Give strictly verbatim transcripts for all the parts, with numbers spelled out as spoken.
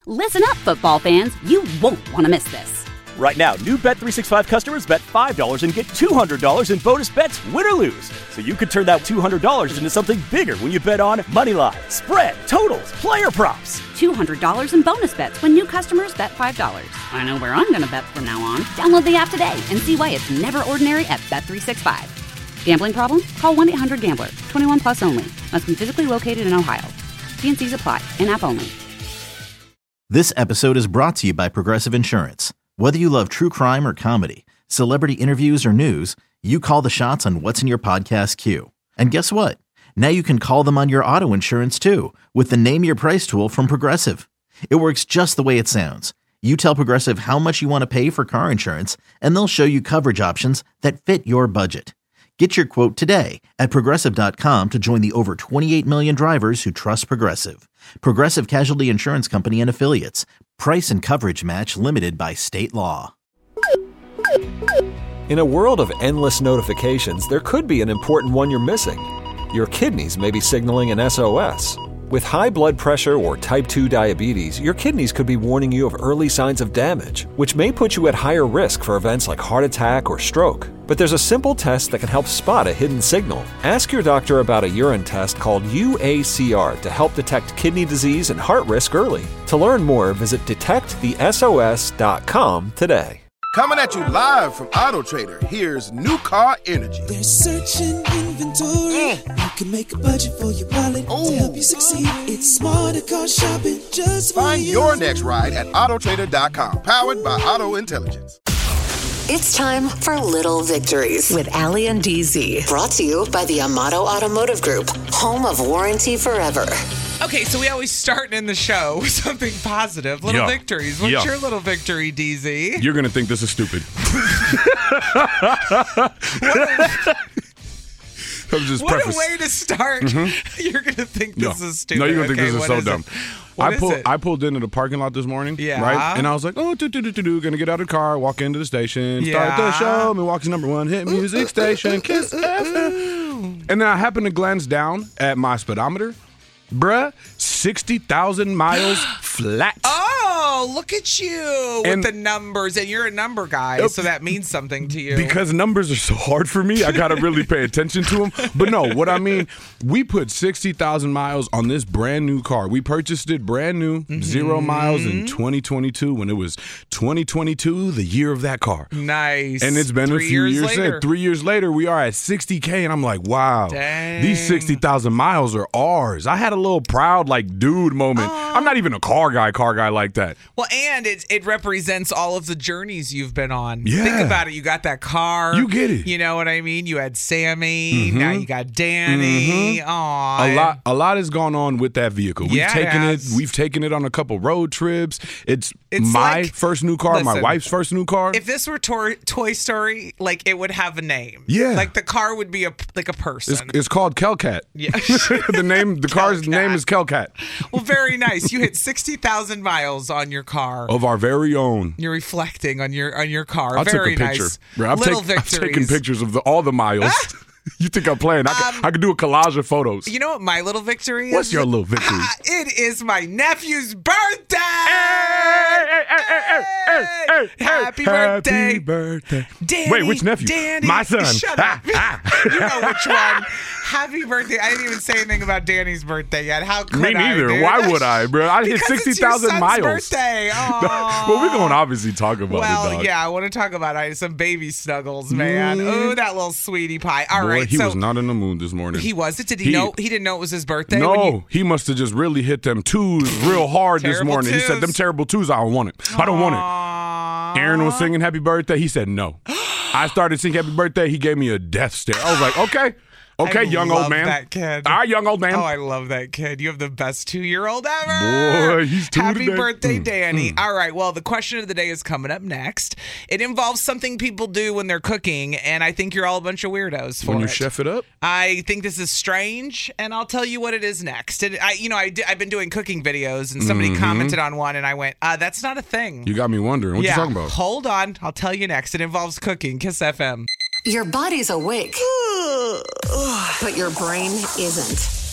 Listen up, football fans. You won't want to miss this. Right now, new Bet three sixty-five customers bet five dollars and get two hundred dollars in bonus bets, win or lose. So you could turn that two hundred dollars into something bigger when you bet on moneyline, spread, totals, player props. two hundred dollars in bonus bets when new customers bet five dollars. I know where I'm going to bet from now on. Download the app today and see why it's never ordinary at Bet three sixty-five. Gambling problem? Call one eight hundred gambler. twenty-one plus only. Must be physically located in Ohio. T and C's apply. In-app only. This episode is brought to you by Progressive Insurance. Whether you love true crime or comedy, celebrity interviews or news, you call the shots on what's in your podcast queue. And guess what? Now you can call them on your auto insurance too with the Name Your Price tool from Progressive. It works just the way it sounds. You tell Progressive how much you want to pay for car insurance, and they'll show you coverage options that fit your budget. Get your quote today at Progressive dot com to join the over twenty-eight million drivers who trust Progressive. Progressive Casualty Insurance Company and Affiliates. Price and coverage match limited by state law. In a world of endless notifications, there could be an important one you're missing. Your kidneys may be signaling an S O S. With high blood pressure or type two diabetes, your kidneys could be warning you of early signs of damage, which may put you at higher risk for events like heart attack or stroke. But there's a simple test that can help spot a hidden signal. Ask your doctor about a urine test called U A C R to help detect kidney disease and heart risk early. To learn more, visit detect the S O S dot com today. Coming at you live from Auto Trader, here's New Car Energy. They're searching inventory. Mm. You can make a budget for your wallet Ooh. To help you succeed. It's smarter car shopping just for Find you. your next ride at auto trader dot com. Powered by Auto Intelligence. It's time for Little Victories with Allie and D Z. Brought to you by the Amato Automotive Group, home of warranty forever. Okay, so we always start in the show with something positive. Little yeah. victories. What's yeah. your little victory, D Z? You're going to think this is stupid. I'm just what preface. a way to start. Mm-hmm. You're going to think this no. is stupid. No, you're going to okay, think this is so is dumb. What I pulled it? I pulled into the parking lot this morning, yeah. right? And I was like, oh, do do do do do, gonna get out of the car, walk into the station, yeah. start the show, Milwaukee's number one hit music station, Kiss F M. And then I happened to glance down at my speedometer. Bruh, sixty thousand miles flat. Oh, look at you and with the numbers. And you're a number guy, so that means something to you. Because numbers are so hard for me, I got to really pay attention to them. But no, what I mean, we put sixty thousand miles on this brand new car. We purchased it brand new, mm-hmm. zero miles in twenty twenty-two when it was twenty twenty-two, the year of that car. Nice. And it's been Three a few years years later. later. Three years later, we are at sixty K, and I'm like, wow, Dang. These sixty thousand miles are ours. I had a little proud, like, dude moment. Oh. I'm not even a car guy, car guy like that. Well, and it it represents all of the journeys you've been on. Yeah. Think about it. You got that car. You get it. You know what I mean? You had Sammy. Mm-hmm. Now you got Danny. Mm-hmm. Aww. A lot, a lot has gone on with that vehicle. We've Yeah, it taken it. has. We've taken it on a couple road trips. It's, It's my like- first new car. my listen, wife's first new car. If this were Toy, Toy Story, like it would have a name. Yeah. Like the car would be a like a person. It's, it's called Kelcat. Yeah. the name, the car's Kelcat. name is Kelcat. Well, very nice. You hit sixty thousand miles on your car. Of our very own. You're reflecting on your on your car. I very took a picture. nice. Bro, I've, Little take, I've victories. taken pictures of the, all the miles. You think I'm playing? I could, Um, I could do a collage of photos. You know what my little victory is? What's your little victory? It is my nephew's birthday. Hey, hey, hey, hey, hey, hey, hey, Happy hey, birthday. Happy birthday. Danny, Wait, which nephew? Danny, My son. Shut up. You know which one. Happy birthday. I didn't even say anything about Danny's birthday yet. How could Me I, neither. dude? Why would I, bro? I hit Because sixty it's your thousand son's miles. birthday. Aww. Well, we're going to obviously talk about well, it, dog. yeah, I want to talk about it. Some baby snuggles, man. Mm. Oh, that little sweetie pie. All Boy, right, he so was not in the mood this morning. he was it? Did he, He- know? He didn't know it was his birthday? No, when you- he must have just really hit them twos real hard this Terrible morning. He said, twos. them terrible twos, I don't want it. I don't want it. Aww. Aaron was singing happy birthday. He said no. I started singing happy birthday. He gave me a death stare. I was like, okay. Okay, I young love old man. that kid. All right, young old man. Oh, I love that kid. You have the best two-year-old ever. Boy, he's two Happy today. birthday, Mm, Danny. mm. All right, well, the question of the day is coming up next. It involves something people do when they're cooking, and I think you're all a bunch of weirdos for When you it. chef it up? I think this is strange, and I'll tell you what it is next. And I, you know, I di- I've been doing cooking videos, and somebody Mm-hmm. commented on one, and I went, uh, that's not a thing. You got me wondering. What yeah, you talking about? hold on. I'll tell you next. It involves cooking. Kiss F M. Your body's awake, but your brain isn't.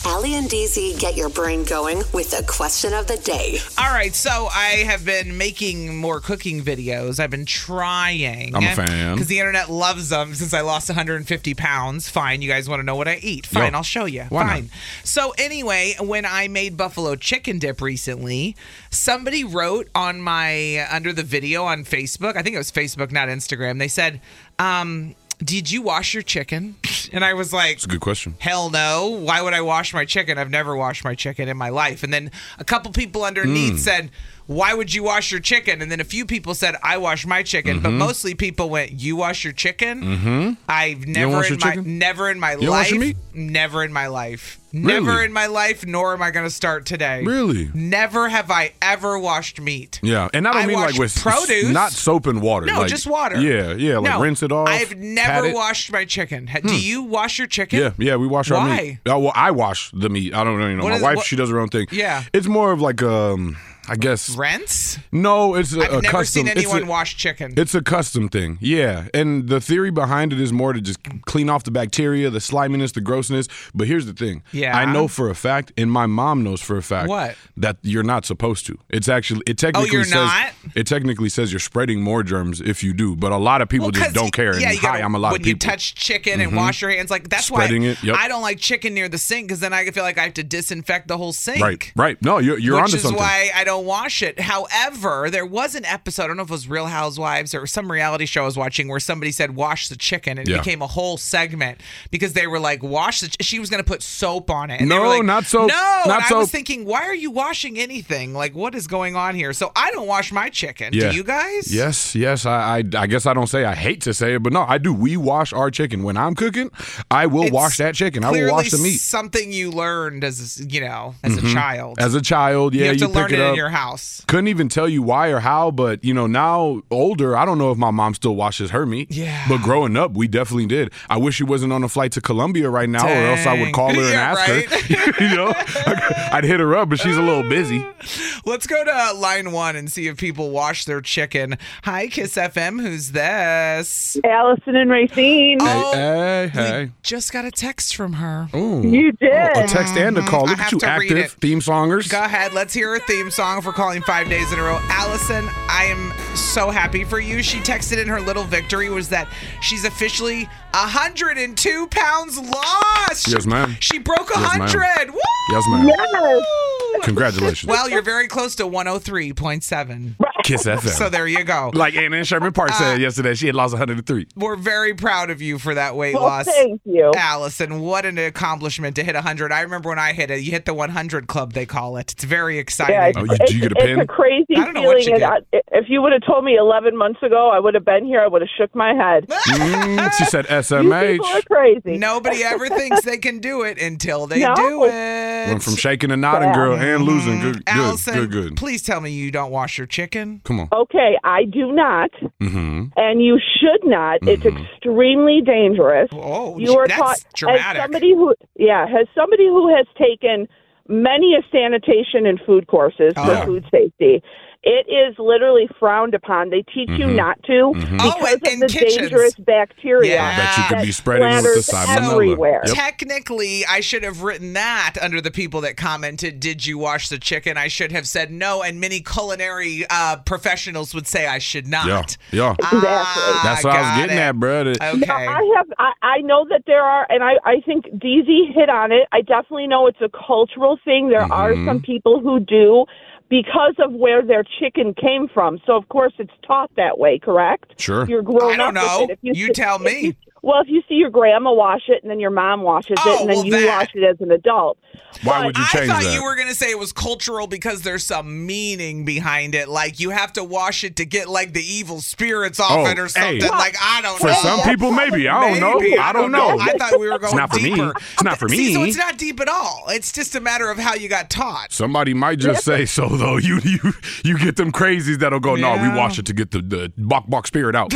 Allie and D Z get your brain going with the question of the day. All right, so I have been making more cooking videos. I've been trying. I'm a fan. Because the internet loves them since I lost one hundred fifty pounds. Fine, you guys want to know what I eat? Fine, Yo, I'll show you. why Fine. not? So anyway, when I made buffalo chicken dip recently, somebody wrote on my, under the video on Facebook, I think it was Facebook, not Instagram, they said, um... did you wash your chicken? And I was like, It's a good question. hell no. Why would I wash my chicken? I've never washed my chicken in my life. And then a couple people underneath Mm. said, why would you wash your chicken? And then a few people said, I wash my chicken. But mostly people went, you wash your chicken? Mm-hmm. I've don't never wash in your my chicken? never in my You don't life. wash your meat? Never in my life. Never Really? in my life, nor am I going to start today. Really? Never have I ever washed meat. Yeah, and I don't I mean like wash with s- produce. not soap and water. No, like, just water. Yeah, yeah, like No, rinse it off. I've pat never it. washed my chicken. Ha- Do you wash your chicken? Yeah, yeah, we wash our Why? meat. Oh, well, I wash the meat. I don't know. You know, What my is- wife, what- she does her own thing. Yeah. it's more of like um, I guess. Rinse? No, it's a, I've a never custom. seen anyone it's a, wash chicken. It's a custom thing, yeah. And the theory behind it is more to just clean off the bacteria, the sliminess, the grossness. But here's the thing. Yeah. I know for a fact, and my mom knows for a fact What? that you're not supposed to. It's actually it technically Oh, you're says not? it technically says you're spreading more germs if you do. But a lot of people Well, just 'cause don't care. Yeah, and you gotta, hi, I'm a lot when of people. you touch chicken and Mhm. wash your hands, like that's Spreading why it, yep. I don't like chicken near the sink because then I feel like I have to disinfect the whole sink. Right, right. No, you're you're which onto is something. why I don't wash it. However, there was an episode, I don't know if it was Real Housewives or some reality show I was watching where somebody said wash the chicken and it Yeah. became a whole segment because they were like wash the ch- she was going to put soap on it. And No, they were like, not soap. No, Not and I was soap. thinking, why are you washing anything? Like what is going on here? So I don't wash my chicken. Yeah. Do you guys? Yes, yes. I, I I guess I don't say I hate to say it, but no, I do. We wash our chicken when I'm cooking. I will It's wash that chicken. I will Clearly wash the meat. something you learned as you know as Mhm. a child. As a child, yeah, you have to pick learn it it up. in your house. Couldn't even tell you why or how, but you know, now older, I don't know if my mom still washes her meat. Yeah. But growing up, we definitely did. I wish she wasn't on a flight to Colombia right now, or else I would Dang. call her and Yeah, ask right? her. You know, I'd hit her up, but she's a little busy. Let's go to line one and see if people wash their chicken. Hi, Kiss F M. Who's this? Allison and Racine. Oh, Hey, hey. we just got a text from her. Ooh. You did. Oh, a text and a call. I Look have at you, to read active it. theme songers. Go ahead. Let's hear her theme song for calling five days in a row. Allison, I am so happy for you. She texted in her little victory was that she's officially one hundred two pounds lost. Yes, ma'am. She broke Yes, ma'am. one hundred. Woo! Yes, ma'am. Yes. Congratulations. Well, you're very close to one oh three point seven. Kiss F M. So there you go. Like Anna Sherman Park Uh, said yesterday, she had lost one hundred three. We're very proud of you for that weight Well, loss. thank you. Allison, what an accomplishment to hit one hundred. I remember when I hit it. You hit the one hundred club, they call it. It's very exciting. Yeah, Oh, it's, you- did it's, you get a it's pin? a crazy I don't know what feeling. you and I, if you would have told me eleven months ago, I would have been here. I would have shook my head. Mm, she said S M You H. people are crazy. Nobody ever thinks they can do it until they No. do it. Went from shaking and nodding, girl, and losing. Good, good, Allison, good, good. please tell me you don't wash your chicken. Come on. Okay, I do not, Mm-hmm. and you should not. It's extremely dangerous. Oh, You are that's taught dramatic. as somebody who, yeah, as somebody who has taken many a sanitation and food courses for Yeah. food safety. It is literally frowned upon. They teach you Mhm. not to Mhm. because Oh, in- of in the kitchens. dangerous bacteria. Yeah. That you could be that spreading with the splatters salmonella. everywhere. Yep. Technically, I should have written that under the people that commented, did you wash the chicken? I should have said no, and many culinary uh, professionals would say I should not. Yeah, yeah. Exactly. Ah, That's what I was got getting it. at, bro. That- Okay. Now, I have. I, I know that there are, and I, I think D Z hit on it. I definitely know it's a cultural thing. There are Mhm. some people who do because of where their chicken came from. So of course it's taught that way. Correct? Sure. You're grown I don't up know. with it. If You see- tell if me. you- well, if you see your grandma wash it, and then your mom washes Oh, it, and then well, you that- wash it as an adult. Why But would you I change thought that? you were going to say it was cultural because there's some meaning behind it. Like you have to wash it to get like the evil spirits off Oh, it or something. hey. Like I don't For know. some people, maybe. I don't know. Maybe. I don't know. I thought we were going It's not for me. deeper. It's not for See, so me. it's not deep at all. It's just a matter of how you got taught. Somebody might just say so, though. You you you get them crazies that'll go, no, we Yeah. wash it to get the, the bok bok spirit out.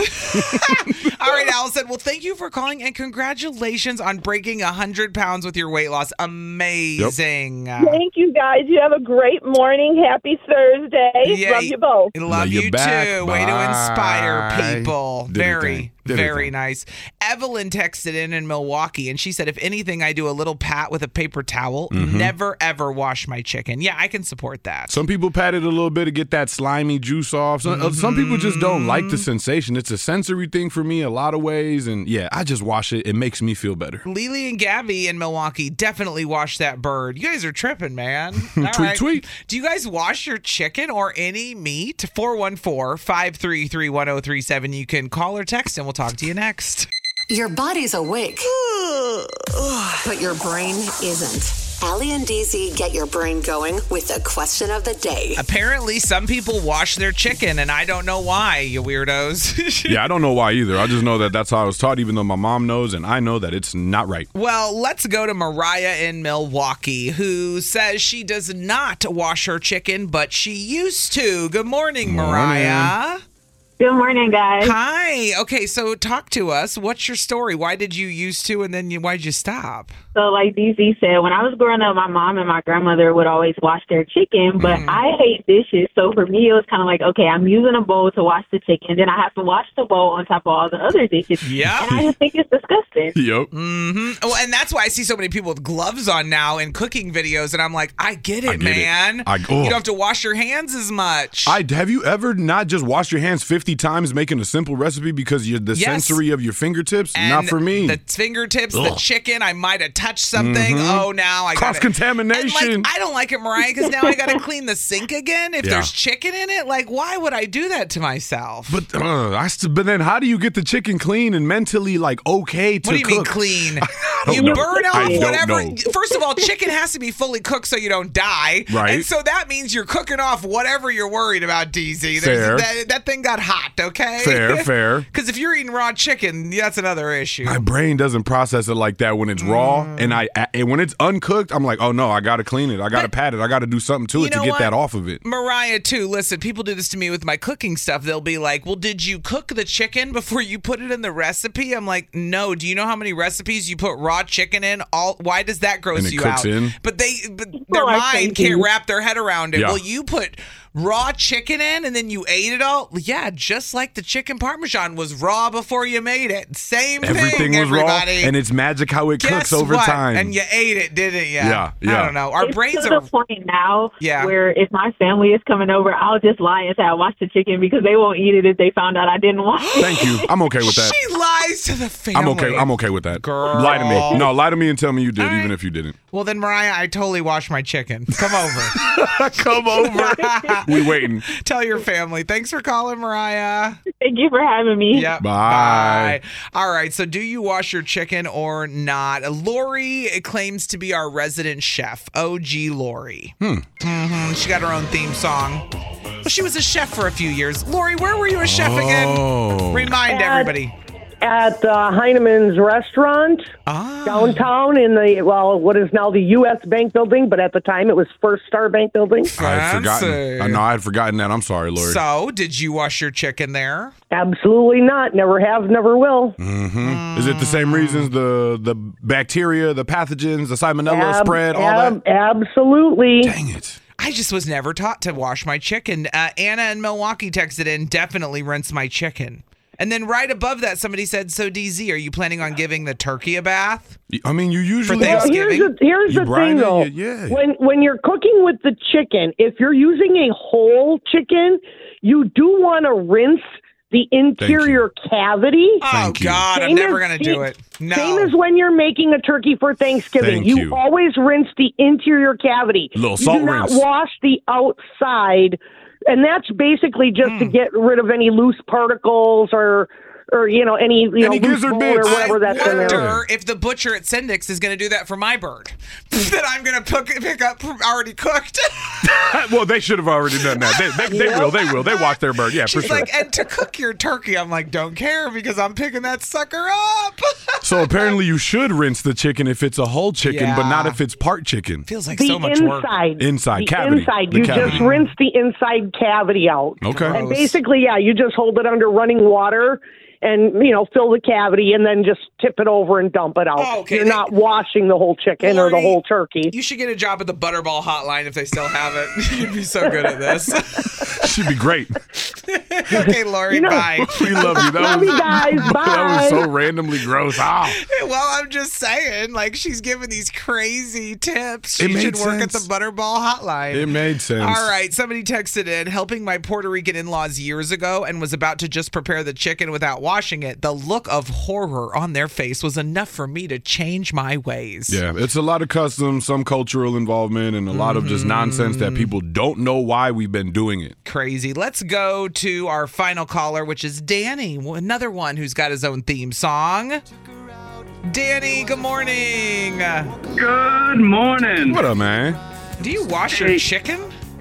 All right, Allison. Well, thank you for calling and congratulations on breaking one hundred pounds with your weight loss. Amazing. Thank you guys. You have a great morning. Happy Thursday. Yeah, Love you both. Love Love you you back. too. Way to inspire Bye. people. Did her very, thing. Did her very thing. nice. Evelyn texted in in Milwaukee, and she said, if anything, I do a little pat with a paper towel. Mm-hmm. Never, ever wash my chicken. Yeah, I can support that. Some people pat it a little bit to get that slimy juice off. Some, mm-hmm. some people just don't like the sensation. It's a sensory thing for me a lot of ways, and yeah, I just wash it. It makes me feel better. Lily and Gabby in Milwaukee, definitely wash that bird. You guys are tripping, man. All tweet, right. tweet. Do you guys wash your chicken or any meat? four one four, five three three, one zero three seven. You can call or text, and we'll talk to you next. Your body's awake, but your brain isn't. Allie and D Z get your brain going with the question of the day. Apparently, some people wash their chicken, and I don't know why, you weirdos. Yeah, I don't know why either. I just know that that's how I was taught, even though my mom knows, and I know that it's not right. Well, let's go to Mariah in Milwaukee, who says she does not wash her chicken, but she used to. Good morning, Mariah. Morning. Good morning, guys. Hi. Okay, so talk to us. What's your story? Why did you used to, and then you, why did you stop? So like D Z said, when I was growing up, my mom and my grandmother would always wash their chicken, but mm. I hate dishes. So for me, it was kind of like, okay, I'm using a bowl to wash the chicken, then I have to wash the bowl on top of all the other dishes. Yeah. And I just think it's disgusting. Yep. Mm-hmm. Oh, and that's why I see so many people with gloves on now in cooking videos, and I'm like, I get it, I get man. It. I, oh. You don't have to wash your hands as much. I Have you ever not just washed your hands fifty times making a simple recipe because you're the yes. sensory of your fingertips? And not for me. The fingertips, Ugh. the chicken, I might have touched something. Mm-hmm. Oh, now I got cross-contamination. Like, I don't like it, Mariah, because now I got to clean the sink again. If yeah. there's chicken in it, like, why would I do that to myself? But uh, I st- but then how do you get the chicken clean and mentally like okay to cook? What do you cook? mean clean? You know. burn off I whatever. don't know. First of all, chicken has to be fully cooked so you don't die. Right. And so that means you're cooking off whatever you're worried about, D Z. Fair. That, that thing got hot, okay? Fair, fair. Because if you're eating raw chicken, that's another issue. My brain doesn't process it like that when it's raw, Mm. and I and when it's uncooked, I'm like, oh no, I gotta clean it, I gotta But pat it, I gotta do something to you it to know get what? that off of it. Mariah, too. Listen, people do this to me with my cooking stuff. They'll be like, well, did you cook the chicken before you put it in the recipe? I'm like, no. Do you know how many recipes you put raw chicken in? All Why does that gross And it you cooks out? in? But they, but their I mind think can't you- wrap their head around it. Yeah. Well, you put raw chicken in and then you ate it all? Yeah, just like the chicken parmesan was raw before you made it. Same Everything thing, was raw, everybody. and it's magic how it Guess cooks over what? time. And you ate it, didn't you? Yeah, yeah. I don't know. Our It's brains to are... the point now Yeah. where if my family is coming over, I'll just lie and say I watched the chicken because they won't eat it if they found out I didn't watch it. Thank you. I'm okay with that. She lies to the family. I'm okay. I'm okay with that. Girl. Lie to me. No, lie to me and tell me you did, All right. even if you didn't. Well, then, Mariah, I totally washed my chicken. Come over. Come over. We waiting. Tell your family. Thanks for calling, Mariah. Thank you for having me. Yep. Bye. Bye. All right. So, do you wash your chicken or not? Lori claims to be our resident chef. O G Lori. Hmm. Mm-hmm. She got her own theme song. Well, she was a chef for a few years. Lori, where were you a chef Oh. again? Remind At- everybody. At uh, Heinemann's restaurant Ah. downtown in the, well, what is now the U S Bank building, but at the time it was First Star Bank building. I had forgotten. Fancy. I know I had forgotten that. I'm sorry, Lori. So, did you wash your chicken there? Absolutely not. Never have, never will. Mm-hmm. Is it the same reasons? The the bacteria, the pathogens, the salmonella Ab- spread, all ab- that? Absolutely. Dang it. I just was never taught to wash my chicken. Uh, Anna in Milwaukee texted in, definitely rinse my chicken. And then right above that, somebody said, so D Z, are you planning on giving the turkey a bath? I mean, you usually For Well, Thanksgiving? here's the, here's You the brine thing, it, though. you- yeah. When when you're cooking with the chicken, if you're using a whole chicken, you do want to rinse the interior cavity. Oh, Thank you. God, I'm Same never as- going to do it. No. Same as when you're making a turkey for Thanksgiving. Thank you, you. always rinse the interior cavity. Little you salt do not rinse. wash the outside, and that's basically just Hmm. to get rid of any loose particles or, or you know, any you Any know loose gizzard bone bits. or whatever I that's in there. wonder if the butcher at Sendix is going to do that for my bird that I'm going to pick, pick up already cooked. Well, they should have already done that. They, they, they will. They will. They wash their bird. Yeah, for She's sure. like, and to cook your turkey, I'm like, don't care because I'm picking that sucker up. So apparently you should rinse the chicken if it's a whole chicken, but not Yeah. if it's part chicken. Feels like The so much work. inside, Inside, the cavity, inside. the You cavity. just rinse the inside cavity out. Okay. And Gross. basically, yeah, you just hold it under running water and, you know, fill the cavity and then just tip it over and dump it out. Oh, okay. You're They- not washing the whole chicken or the Lori, whole turkey. You should get a job at the Butterball hotline if they still have it. You'd be so good at this. She'd be great. Okay, Lori, You know- bye. We love you. That Love was, you guys. That was Bye. so randomly gross. Ah. Well, I'm just saying, like, she's giving these crazy tips. It She made should work at the sense. Butterball hotline. It made sense. All right, somebody texted in, helping my Puerto Rican in-laws years ago and was about to just prepare the chicken without washing it. The look of horror on their face was enough for me to change my ways. Yeah, it's a lot of customs, some cultural involvement, and a lot of just nonsense that people don't know why we've been doing it. Crazy. Let's go to our final caller, which is Danny, another one who's got his own theme song. Danny, good morning. Good morning. What up, man? Do you wash your Hey. chicken?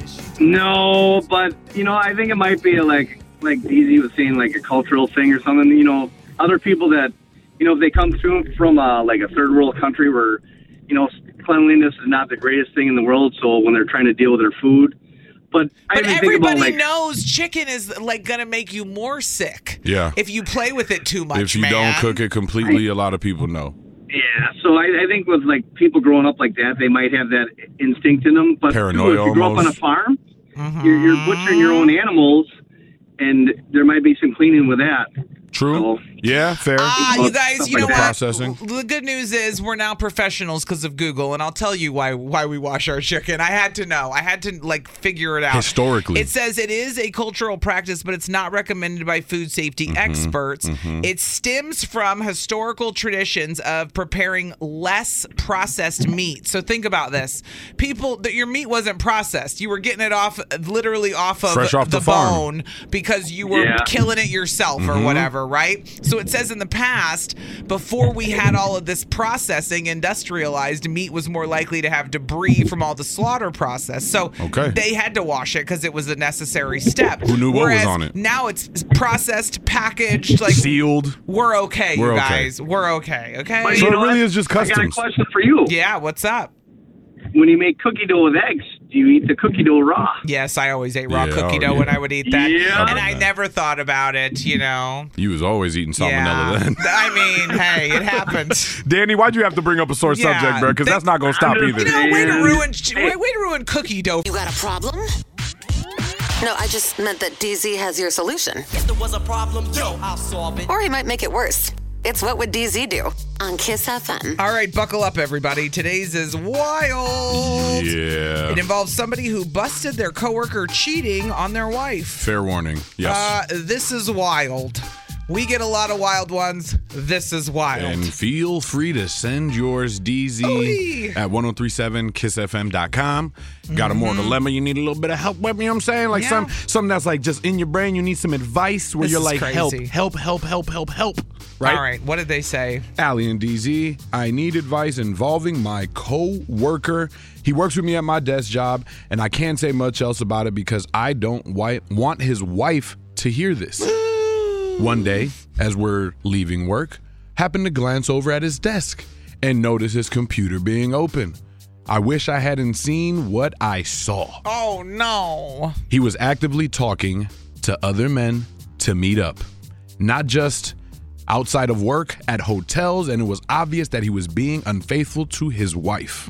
No, but you know, I think it might be like like D Z was saying, like a cultural thing or something. You know, other people that you know, if they come through from uh, like a third world country where you know cleanliness is not the greatest thing in the world, so when they're trying to deal with their food. But I But even think about everybody like knows chicken is like gonna make you more sick. Yeah. If you play with it too much, If you man. don't cook it completely, a lot of people know. yeah. So I, I think with like people growing up like that, they might have that instinct in them. But Paranoia if you grow up on a almost. farm, Mm-hmm. you're, you're butchering your own animals, and there might be some cleaning with that. True. Yeah, fair. Ah, you guys, you know Like what? processing. The good news is we're now professionals because of Google, and I'll tell you why why we wash our chicken. I had to know. I had to like figure it out. Historically. It says it is a cultural practice, but it's not recommended by food safety Mm-hmm. experts. It stems from historical traditions of preparing less processed meat. So think about this: people, that your meat wasn't processed. You were getting it off, literally off of Fresh off the farm. bone because you were Yeah. killing it yourself or Mhm. whatever, right? So it says in the past, before we had all of this processing industrialized, meat was more likely to have debris from all the slaughter process. So Okay. they had to wash it because it was a necessary step. Who knew what was Whereas on it? Now it's processed, packaged, like Sealed. we're okay, We're you okay. guys. We're okay, okay? But So you it know really what? is just I got a customs. question for you. Yeah, what's up? When you make cookie dough with eggs, do you eat the cookie dough raw? Yes, I always ate raw Yeah, cookie oh, dough yeah. when I would eat that. Yeah. And I never thought about it, you know. You was always eating salmonella Yeah. then. I mean, hey, it happens. Danny, why'd you have to bring up a sore Yeah, subject, bro? Because they- that's not going to stop I'm either. just- You know, way to Man. ruin, way, way to ruin cookie dough. You got a problem? No, I just meant that D Z has your solution. If there was a problem, yo, I'll solve it. Or he might make it worse. It's What Would D Z Do? On Kiss F M. All right, buckle up, everybody. Today's is wild. Yeah. It involves somebody who busted their coworker cheating on their wife. Fair warning. Yes. Uh, this is wild. We get a lot of wild ones. This is wild. And feel free to send yours, D Z, Oy. at ten thirty-seven kiss f m dot com. Got a more dilemma you need a little bit of help with, you know what I'm saying? Like Yeah. some something that's like just in your brain, you need some advice where This you're is like, help, crazy. help, help, help, help, help. Right? All right, what did they say? Allie and D Z, I need advice involving my co-worker. He works with me at my desk job, and I can't say much else about it because I don't wi- want his wife to hear this. One day, as we're leaving work, happened to glance over at his desk and notice his computer being open. I wish I hadn't seen what I saw. Oh, no. He was actively talking to other men to meet up, not just outside of work, at hotels, and it was obvious that he was being unfaithful to his wife.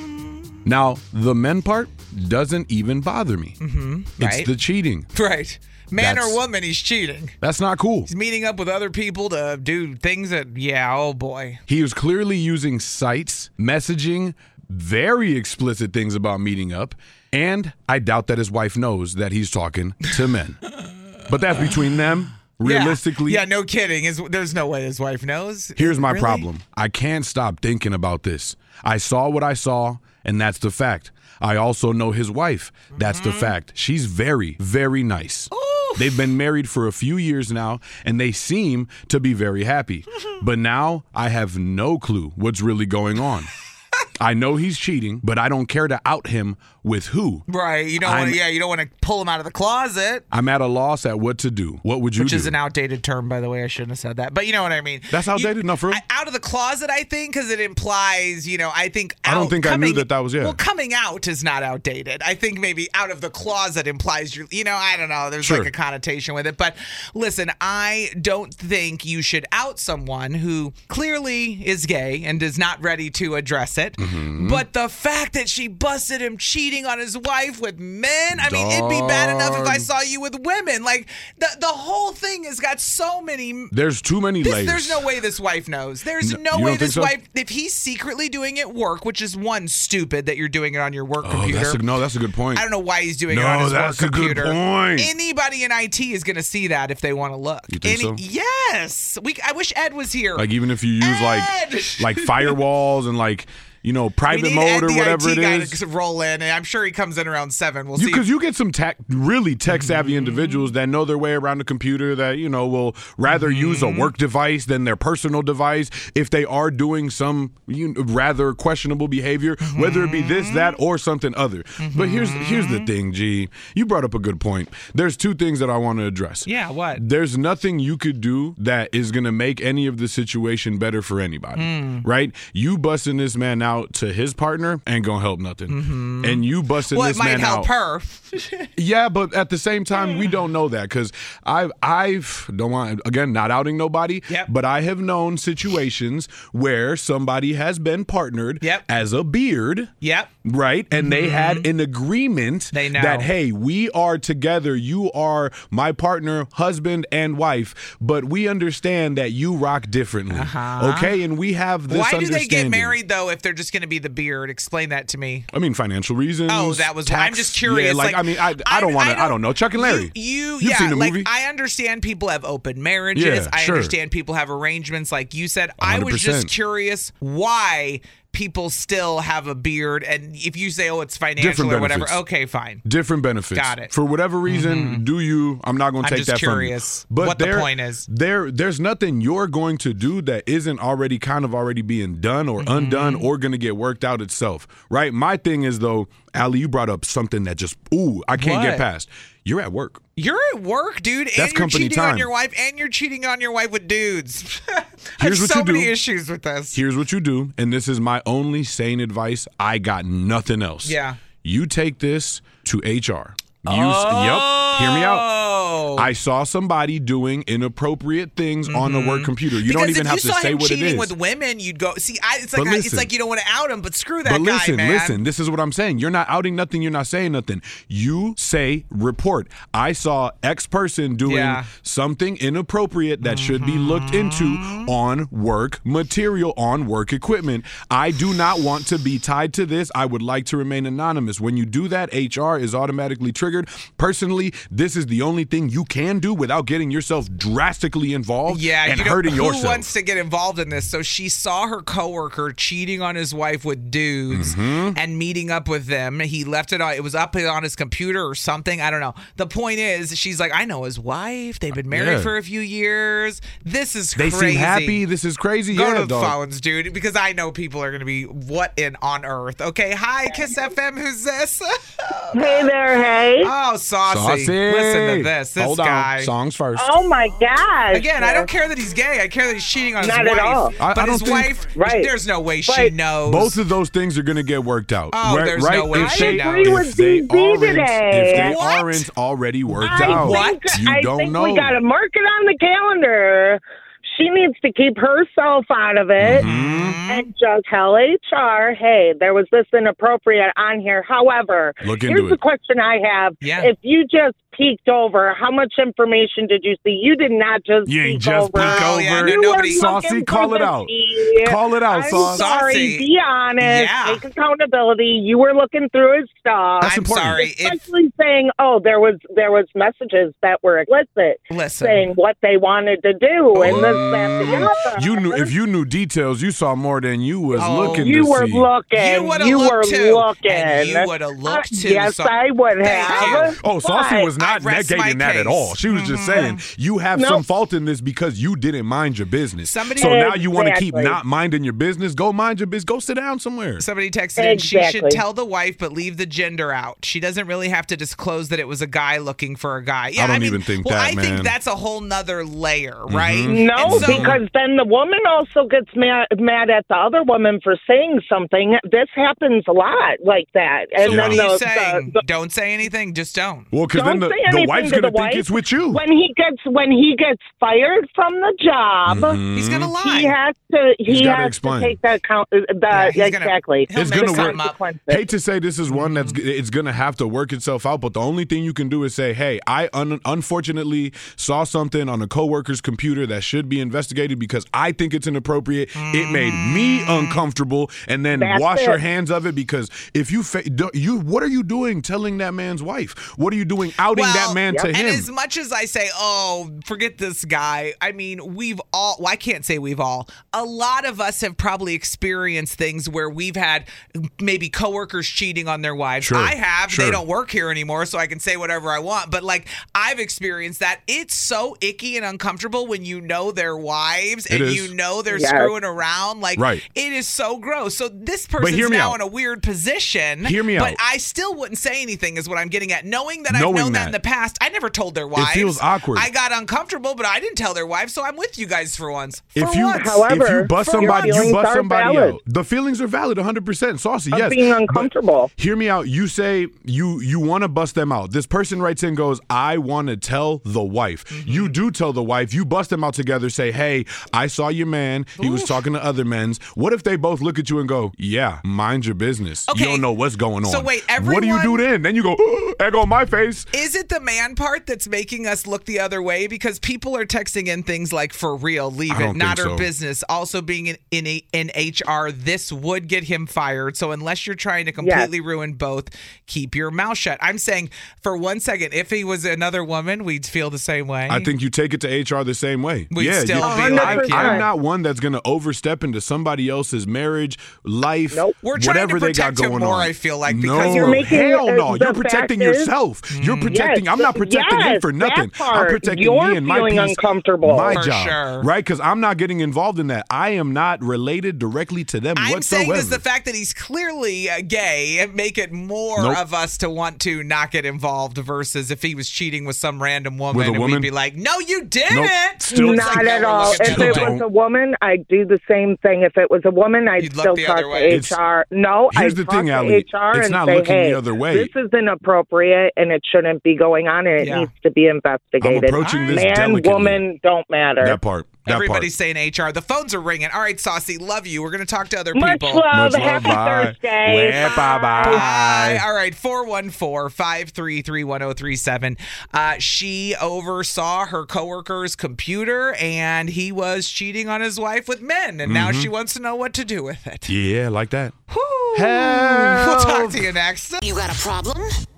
Now, the men part doesn't even bother me. Mm-hmm. It's Right. the cheating. Right. Man That's- or woman, he's cheating. That's not cool. He's meeting up with other people to do things that, yeah, oh boy. He was clearly using sites, messaging, very explicit things about meeting up, and I doubt that his wife knows that he's talking to men. But that's between them. Realistically, Yeah, yeah no kidding. His, there's no way his wife knows. here's my Really? problem. I can't stop thinking about this. I saw what I saw, and that's the fact. I also know his wife. That's the fact. She's very, very nice. They've been married for a few years now, and they seem to be very happy. But now I have no clue what's really going on. I know he's cheating, but I don't care to out him with who. Right. You don't I'm- want to, yeah, you don't want to pull him out of the closet. I'm at a loss at what to do. What would you Which do? is an outdated term, by the way. I shouldn't have said that. But you know what I mean. That's outdated enough for real? I- Out of the closet, I think, because it implies, you know, I think I don't out- think I knew coming- that that was- yeah. Well, coming out is not outdated. I think maybe out of the closet implies you're, you know, I don't know. There's Sure. like a connotation with it. But listen, I don't think you should out someone who clearly is gay and is not ready to address it. Mm-hmm. But the fact that she busted him cheating cheating on his wife with men. I mean, it'd be bad enough if I saw you with women. Like, the the whole thing has got so many. There's too many this, layers. There's no way this wife knows. There's No, no you way don't this think so? wife, if he's secretly doing it work, which is one, stupid that you're doing it on your work Oh, computer. that's a, no, that's a good point. I don't know why he's doing no, it on his work that's a computer. good point. Anybody in I T is going to see that if they want to look. You think Any, so? Yes. We. I wish Ed was here. Like even if you use Ed! like like firewalls and like you know private we need mode Ed, or the whatever I T it guy is. to roll in, and I'm sure he comes in around seven. We'll see. Because you, get some tech, really tech savvy Mm-hmm. individuals that know their way around the computer that you know will rather Mm-hmm. use a work device than their personal device if they are doing some you know, rather questionable behavior, Mm-hmm. whether it be this, that, or something other. But here's here's the thing, G. You brought up a good point. There's two things that I want to address. Yeah, what? There's nothing you could do that is going to make any of the situation better for anybody, Mm. right? You busting this man out to his partner ain't gonna help nothing, Mm-hmm. and you busting well, this it might man help out. her. Yeah, but at the same time, we don't know that because I've, I've don't want again not outing nobody, Yep. but I have known situations where somebody has been partnered Yep. as a beard, Yep. right, and they had an agreement They know. that hey, we are together, you are my partner, husband and wife, but we understand that you rock differently, Uh-huh. okay, and we have this. Why do they get understanding. married though if they're just going to be the beard? Explain that to me. I mean, financial reasons. Oh, that was why. I'm tax. just curious. Yeah, like, like I mean, I, I don't want to. I, don't know. Chuck and Larry. You, you You've yeah, seen the like movie. I understand people have open marriages. Yeah, I sure. understand people have arrangements, like you said. I was one hundred just percent. curious why people still have a beard, and if you say, "Oh, it's financial Different or whatever," benefits. okay, fine. Different benefits. Got it. For whatever reason, Mhm. do you? I'm not going I'm to take just that curious from you. But what the there- point is. There, there's nothing you're going to do that isn't already kind of already being done or Mm-hmm. undone or going to get worked out itself, right? My thing is though, Allie, you brought up something that just ooh, I can't What? get past. You're at work. You're at work, dude, and That's you're company cheating on time. your wife, and you're cheating on your wife with dudes. I Here's have what so you do. many issues with this. Here's what you do, and this is my only sane advice. I got nothing else. Yeah. You take this to H R. You, Yep. Hear me out. Oh. I saw somebody doing inappropriate things on the work computer. You because don't even if have you to saw say him what it cheating is. with women, you'd go see. I, it's like But I, it's listen. like you don't want to out him, but screw that But guy, listen, man. listen, this is what I'm saying. You're not outing nothing. You're not saying nothing. You say, report. I saw X person doing Yeah. something inappropriate that should be looked into on work material, on work equipment. I do not want to be tied to this. I would like to remain anonymous. When you do that, H R is automatically triggered. Personally, this is the only thing you can do without getting yourself drastically involved Yeah, and you know, hurting who yourself. wants to get involved in this? So she saw her coworker cheating on his wife with dudes Mhm. and meeting up with them. He left it on. It was up on his computer or something. I don't know. The point is, she's like, I know his wife. They've been married Yeah. for a few years. This is They crazy. seem happy. This is crazy. Go yeah, to the dog. phones, dude, because I know people are going to be, what in on earth? Okay, hi, Kiss F M. Who's this? Hey there, hey. Oh, saucy. Saucy. Listen to this. This Hold guy. on. Songs first. Oh my gosh. Again, I don't care that he's gay. I care that he's cheating on his Not wife. at all. I- But I don't his think- wife, Right. there's no way she But- knows. Both of those things are going to get worked out. Oh, right, there's right? no way If she they, knows. I agree if with they D Z aren't, today. if they What? aren't already worked I out, think, you I don't think know. we got to mark it on the calendar. She needs to keep herself out of it Mm-hmm. and just tell H R, hey, there was this inappropriate on here. However, Look into here's the it. question I have. Yeah. If you just peeked over, how much information did you see? You did not just You ain't peek just over. peek Oh, yeah, over. no, You nobody- were Saucy, looking call for it the out. tea. Call it out, I'm Sauce. sorry. Saucy. Be honest. Yeah. Take accountability. You were looking through his stuff. That's I'm important. sorry. If, Especially saying, oh, there was there was messages that were explicit, listen. saying what they wanted to do and this, that, the other. You knew if you knew details, you saw more than you was Oh, looking You to were see. looking. You would've You looked were too. looking. And you would've looked Uh, too, Yes, so- I would Thank have. you. Oh, Saucy But- was not I rest my negating that at case. all. She was just saying you have Nope. some fault in this because you didn't mind your business. Somebody- so now you want to keep Exactly. not minding your business. Go mind your business. Go sit down somewhere. Somebody texted in, she should Exactly. tell the wife, but leave the gender out. She doesn't really have to disclose that it was a guy looking for a guy. Yeah, I don't mean, even think well, that, I man. think that's a whole nother layer, right? No, And so- because then the woman also gets mad, mad at the other woman for saying something. This happens a lot like that. And So then what are you the, saying? the, Don't say anything. Just don't. Well, because then Don't say anything the wife's to gonna the think wife. it's with you. When he gets when he gets fired from the job, Mhm. He's gonna lie. he has to He's he gotta has explain. to take the account. The Yeah, he's gonna- exactly. he'll It's make gonna something work. up. Hate to say this is one that's it's gonna have to work itself out, but the only thing you can do is say, "Hey, I un- unfortunately saw something on a coworker's computer that should be investigated because I think it's inappropriate. It made me uncomfortable," and then That's wash it. your hands of it because if you fa- do, you what are you doing telling that man's wife? What are you doing outing Well, that man to and him? as much as I say, oh, forget this guy, I mean, we've all, well, I can't say we've all, a lot of us have probably experienced things where we've had maybe coworkers cheating on their wives. Sure, I have. sure. They don't work here anymore, so I can say whatever I want. But like, I've experienced that. It's so icky and uncomfortable when you know their wives It and is. you know they're Yes. screwing around. Like, Right. it is so gross. So this person's hear me now out. in a weird position. Hear me but out. I still wouldn't say anything is what I'm getting at. Knowing that I've Knowing known that. that. in the past, I never told their wives. feels awkward. I got uncomfortable, but I didn't tell their wives, so I'm with you guys for once. For If you once. However, if you bust your somebody, you feelings bust are somebody valid. out. The feelings are valid, one hundred percent. Saucy, Of yes. being But uncomfortable. hear me out. You say you you want to bust them out. This person writes in, goes, I want to tell the wife. Mm-hmm. You do tell the wife. You bust them out together. Say, hey, I saw your man. He was talking to other men's. What if they both look at you and go, yeah, mind your business. Okay. You don't know what's going on. So wait, what do you do everyone- then? Then you go, egg on my face. Is it the man part that's making us look the other way? Because people are texting in things like, for real, leave I it, don't not think her so. business. Also being in, in, a, in H R, this would get him fired. So unless you're trying to completely ruin both, keep your mouth shut. I'm saying, for one second, if he was another woman, we'd feel the same way. I think you take it to H R the same way. We'd yeah, still you- be I, like, yeah. I'm not one that's going to overstep into somebody else's marriage, life, Nope. We're trying whatever to they got protect him going more, on. I feel like, no, because you're making- hell no. uh, You're the protecting fact is- yourself. You're protecting. Yes, I'm not protecting yes, him for nothing. that part. I'm protecting You're me and my feeling peace, uncomfortable. my For job, sure. right? Because I'm not getting involved in that. I am not related directly to them I'm whatsoever. saying is the fact that he's clearly uh, gay and make it more Nope. of us to want to not get involved versus if he was cheating with some random woman With a and woman? we'd be like, no, you didn't. Nope. Still- It's like, Not no, at we're all. looking If the it other way. was a woman, I'd do the same thing. If it was a woman, I'd You'd look still the talk other to way. H R. No, Here's I'd the talk thing, to Allie. H R It's and not say, looking the hey, other way. this is inappropriate and it shouldn't be going on and it Yeah. needs to be investigated. I'm approaching this Man, delicately. woman, don't matter. That part. That Everybody's part. saying H R. The phones are ringing. All right, Saucy, love you. We're going to talk to other Much people. love. Much love. Happy Bye. Thursday. Yeah, bye-bye. Bye. All right, four one four, five three three, one oh three seven. Uh, she oversaw her coworker's computer and he was cheating on his wife with men. And now she wants to know what to do with it. Yeah, like that. Whew. Help. We'll talk to you next. You got a problem?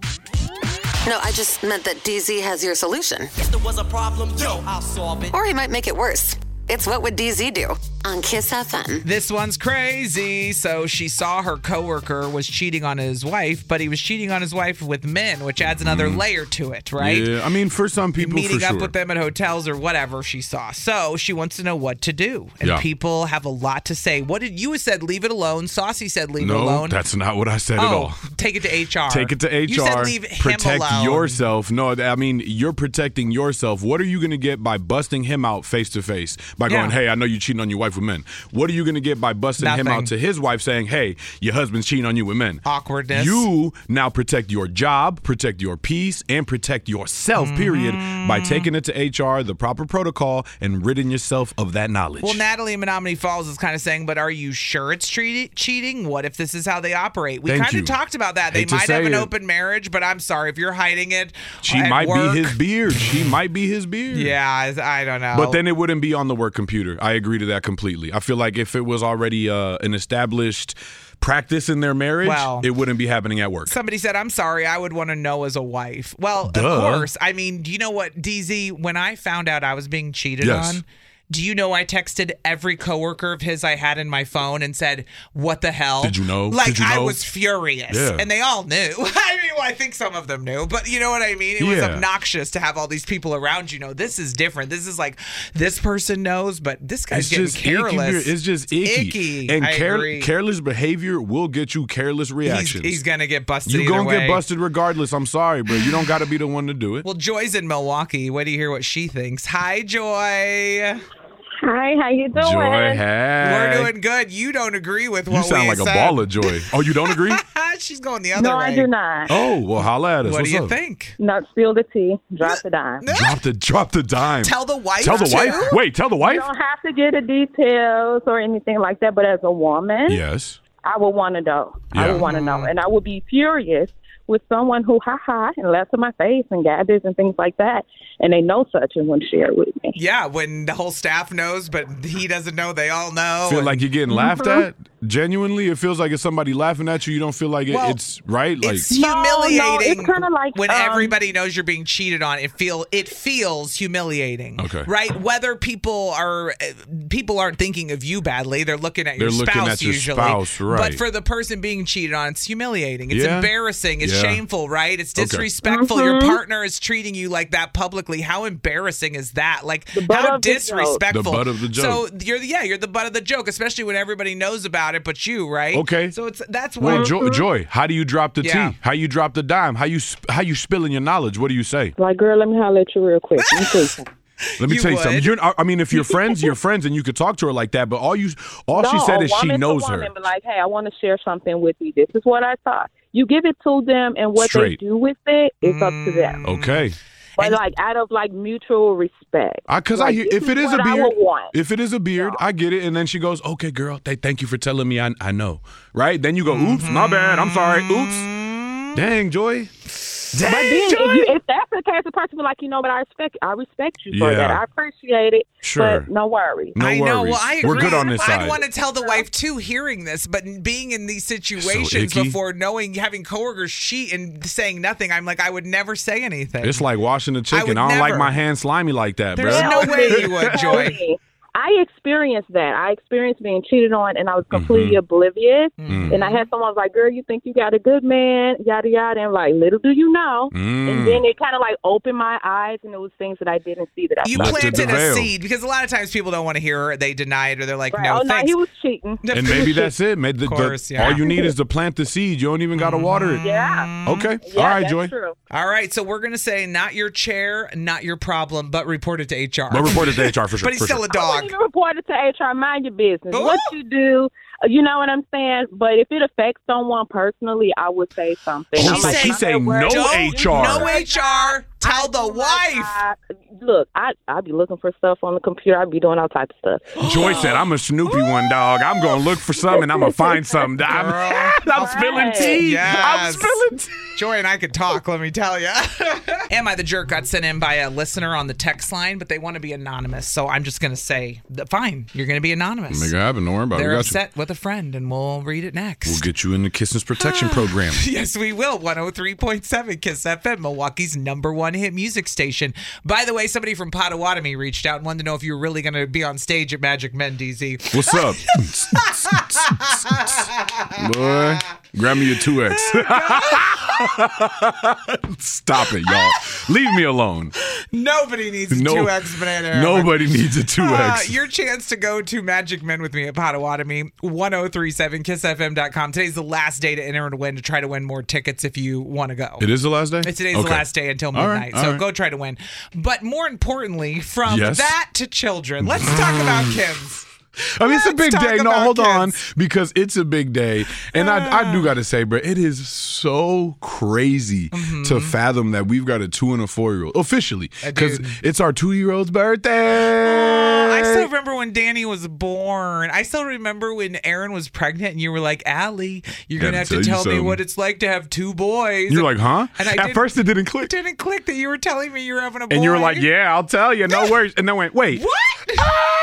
No, I just meant that D Z has your solution. If there was a problem, yo, I'll solve it. Or he might make it worse. It's What Would D Z Do? On Kiss F M. This one's crazy. So she saw her coworker was cheating on his wife, but he was cheating on his wife with men, which adds another layer to it, right? Yeah, I mean, for some people, Meeting for up sure. with them at hotels or whatever she saw. So she wants to know what to do. And Yeah. people have a lot to say. What did you said leave it alone? Saucy said leave no, it alone. that's not what I said at all. Oh, take it to H R. Take it to H R. You said leave him protect alone. yourself. No, I mean, you're protecting yourself. What are you going to get by busting him out face to face? By going, Yeah. hey, I know you cheating on your wife with men. What are you going to get by busting him Nothing. out to his wife saying, hey, your husband's cheating on you with men? Awkwardness. You now protect your job, protect your peace, and protect yourself, period, by Mm. taking it to H R, the proper protocol, and ridding yourself of that knowledge. Well, Natalie in Menominee Falls is kind of saying, but are you sure it's treat- cheating? What if this is how they operate? We Thank kind you. of talked about that. Hate to they might say have an it. open marriage, but I'm sorry if you're hiding it. she at might work. be his beard. She might be his beard. Yeah, I I don't know. But then it wouldn't be on the work computer. I agree to that completely. I feel like if it was already uh, an established practice in their marriage, Well, it wouldn't be happening at work. Somebody said, I'm sorry, I would want to know as a wife. Well, Duh. of course. I mean, do you know what, D Z, when I found out I was being cheated Yes. on, do you know I texted every coworker of his I had in my phone and said, what the hell? Did you know? Like, Did you I know? was furious. Yeah. And they all knew. I mean, well, I think some of them knew, but you know what I mean? It was Yeah. obnoxious to have all these people around you know, this is different. This is like, this person knows, but this guy's It's getting just careless. icky. It's just icky. Icky. And I care- agree. careless behavior will get you careless He's, reactions. he's going to get busted You're either going to way. get busted regardless. I'm sorry, bro. You don't got to be the one to do it. Well, Joy's in Milwaukee. Wait to hear what she thinks. Hi, Joy. Hi, how you doing? Joy, hey. We're doing good. You don't agree with what You sound we like said. a baller, Joy. Oh, you don't agree? She's going the other No, way. I do not. Oh, well, holla at us. What What's do you up? think? Not spill the tea. Drop the dime. Drop the drop the dime. Tell the wife Tell the too? wife? Wait, tell the wife? You don't have to get the details or anything like that, but as a woman, Yes. I would want to know. I Yeah. would want to know. And I would be furious with someone who ha-ha and laughs in my face and gathers and things like that, and they know such and wouldn't share it with me. Yeah, when the whole staff knows, but he doesn't know, they all know. Feel and- like you're getting laughed Mhm. at? Genuinely, it feels like it's somebody laughing at you. You don't feel like it, Well, it's right. Like It's humiliating. No, no, it's kinda like, when um, everybody knows you're being cheated on. It feel it feels humiliating. Okay. Right? Whether people are uh, people aren't thinking of you badly, they're looking at your They're looking spouse at your usually. spouse, right. But for the person being cheated on, it's humiliating. It's Yeah. embarrassing. It's Yeah. shameful. Right? It's Okay. disrespectful. Your Mhm. partner is treating you like that publicly. How embarrassing is that? Like butt how of the joke. disrespectful. The butt of the joke. So you're the yeah you're the butt of the joke, especially when everybody knows about it, but you right. Okay. So it's that's why. well, Joy, Joy, how do you drop the Yeah. tea? How you drop the dime? How you sp- how you spilling your knowledge? What do you say? Like, girl, let me holler at you real quick. Let me tell you something. Let me You tell you something. would. You're, I I mean, if you're friends, you're friends, and you could talk to her like that. But all you, all she No, said a is she woman to knows woman her. Be like, hey, I want to share something with you. This is what I thought. You give it to them, and what Straight. they do with it is up to them. Okay. But like out of like mutual respect. Because Like, I hear this if it is a what I beard, would want. if it is a beard, I get it. And then she goes, "Okay, girl, th- thank you for telling me. I I know, right?" Then you go, "Oops, my bad. I'm sorry. Oops." Dang, Joy. But then, if, you, if that's the case, the person be like, you know, but I respect, I respect you for Yeah. that. I appreciate it. Sure. But no worries. No I know. worries. Well, I agree. We're good on this I side. want to tell the wife too, hearing this, but being in these situations icky. before knowing, having coworkers cheat and saying nothing, I'm like, I would never say anything. It's like washing the chicken. would I, don't like never. my hands slimy like that, There's bro. no way you would, Joy. I experienced that. I experienced being cheated on, and I was completely Mhm. oblivious. Mm. And I had someone like, "Girl, you think you got a good man?" Yada yada. And like, little do you know. Mm. And then it kind of like opened my eyes, and it was things that I didn't see that I. You thought. planted the a veil. seed because a lot of times people don't want to hear it. They deny it or they're like, Right. no, oh no, thanks. he was cheating. And maybe that's it. Maybe the, Of course, the- yeah. all you need is to plant the seed. You don't even got to water it. Yeah. Okay. Yeah, all right, that's Joy. true. All right, so we're going to say not your chair, not your problem, but report it to H R. But report it to H R for sure. But he's for still sure. a dog. I wouldn't even report it to H R. Mind your business. Ooh. What you do, uh, you know what I'm saying? But if it affects someone personally, I would say something. Oh, I'm so like, she I'm say at work. no Don't- H R. No H R. Tell the wife. I, look, I I be looking for stuff on the computer. I be doing all types of stuff. Joy said, "I'm a Snoopy one, dog. I'm gonna look for something. I'm gonna find something. I'm, I'm spilling tea. I'm Yes. spilling tea." Joy and I could talk, let me tell you. Am I the Jerk got sent in by a listener on the text line, but they want to be anonymous. So I'm just going to say, th- fine, you're going to be anonymous. Make it happen. Don't worry about it. We They're got you. upset with a friend, and we'll read it next. We'll get you in the Kissins Protection Program. Yes, we will. one oh three point seven Kiss F M, Milwaukee's number one hit music station. By the way, somebody from Potawatomi reached out and wanted to know if you were really going to be on stage at Magic Men, D Z. What's up? Boy, grab me your two X. Stop it, y'all. Leave me alone. Nobody needs a No- two X banana. Nobody needs a two X. Uh, your chance to go to Magic Men with me at Potawatomi, ten thirty-seven kiss f m dot com. Today's the last day to enter and win to try to win more tickets if you want to go. It is the last day? It's today's Okay. the last day until All right, midnight. all so right. go try to win. But more importantly, from Yes. that to children, let's talk about Kim's. I mean, it's a Let's big talk day. No, about hold on, kids. because it's a big day, and I, I do got to say, bro, it is so crazy Mm-hmm. to fathom that we've got a two and a four year old officially I because do. it's our two year old's birthday. I still remember when Danny was born. I still remember when Aaron was pregnant and you were like, Allie, you're going to have Gotta to tell you tell me something. what it's like to have two boys. You're like, huh? And I At didn't- first, it didn't click, It didn't click that you were telling me you were having a boy. and you were like, "Yeah, I'll tell you, no worries." And then went, "Wait, What?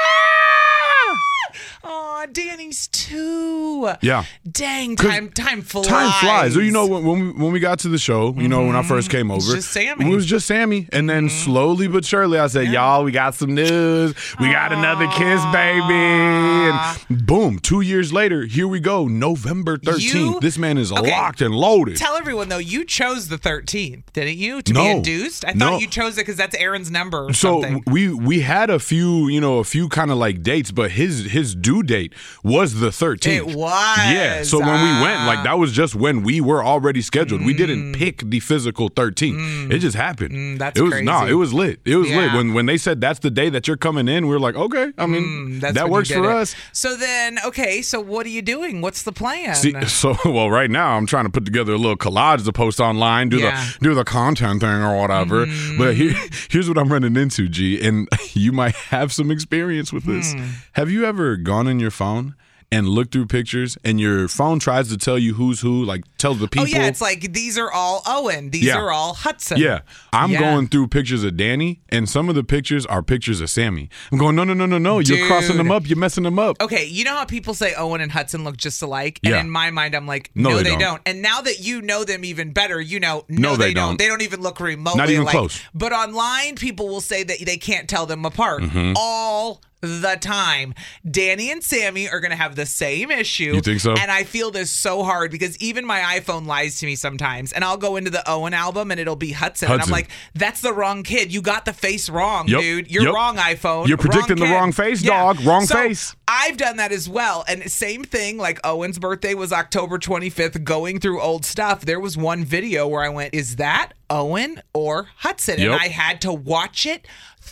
Aw, Danny's two. yeah." Dang, 'Cause time time flies. Time flies. So, you know, when when we, when we got to the show, you know, when I first came over, It's just Sammy. it was just Sammy. And then slowly but surely, I said, y'all, we got some news. We got another kiss, baby. And boom, two years later, here we go. November thirteenth. You- This man is Okay. locked and loaded. Tell everyone, though, you chose the thirteenth, didn't you? To No. be induced? I No. thought you chose it because that's Aaron's number or So something. we we had a few, you know, a few kind of like dates, but his his due date was the thirteenth. It was. Yeah. So when we went, like that was just when we were already scheduled. Mm. We didn't pick the physical thirteenth. Mm. It just happened. Mm, that's it was crazy. no, it was lit. It was yeah. lit. When when they said that's the day that you're coming in, we were like, okay. I mean, mm, that works for it. us. So then, okay. So what are you doing? What's the plan? See, so well, right now I'm trying to put together a little collage to post online, do yeah. the do the content thing or whatever. Mm. But here, here's what I'm running into, G, and you might have some experience with this. Mm. Have you ever gone in your phone and look through pictures and your phone tries to tell you who's who, like tell the people? Oh, yeah. It's like, these are all Owen. These yeah. are all Hudson. Yeah. I'm yeah. going through pictures of Danny, and some of the pictures are pictures of Sammy. I'm going, no, no, no, no, no. Dude. You're crossing them up. You're messing them up. Okay. You know how people say Owen and Hudson look just alike? And yeah. in my mind, I'm like, no, no they, they don't. don't. And now that you know them even better, you know, no, no they, they don't. don't. They don't even look remotely Not even alike. close. But online, people will say that they can't tell them apart. Mm-hmm. All the time. Danny and Sammy are going to have the same issue. You think so? And I feel this so hard because even my iPhone lies to me sometimes. And I'll go into the Owen album and it'll be Hudson. Hudson. And I'm like, that's the wrong kid. You got the face wrong, yep. dude. You're yep. wrong, iPhone. You're predicting wrong the wrong face, yeah. dog. Wrong so face. I've done that as well. And same thing, like Owen's birthday was October twenty-fifth. Going through old stuff, there was one video where I went, is that Owen or Hudson? Yep. And I had to watch it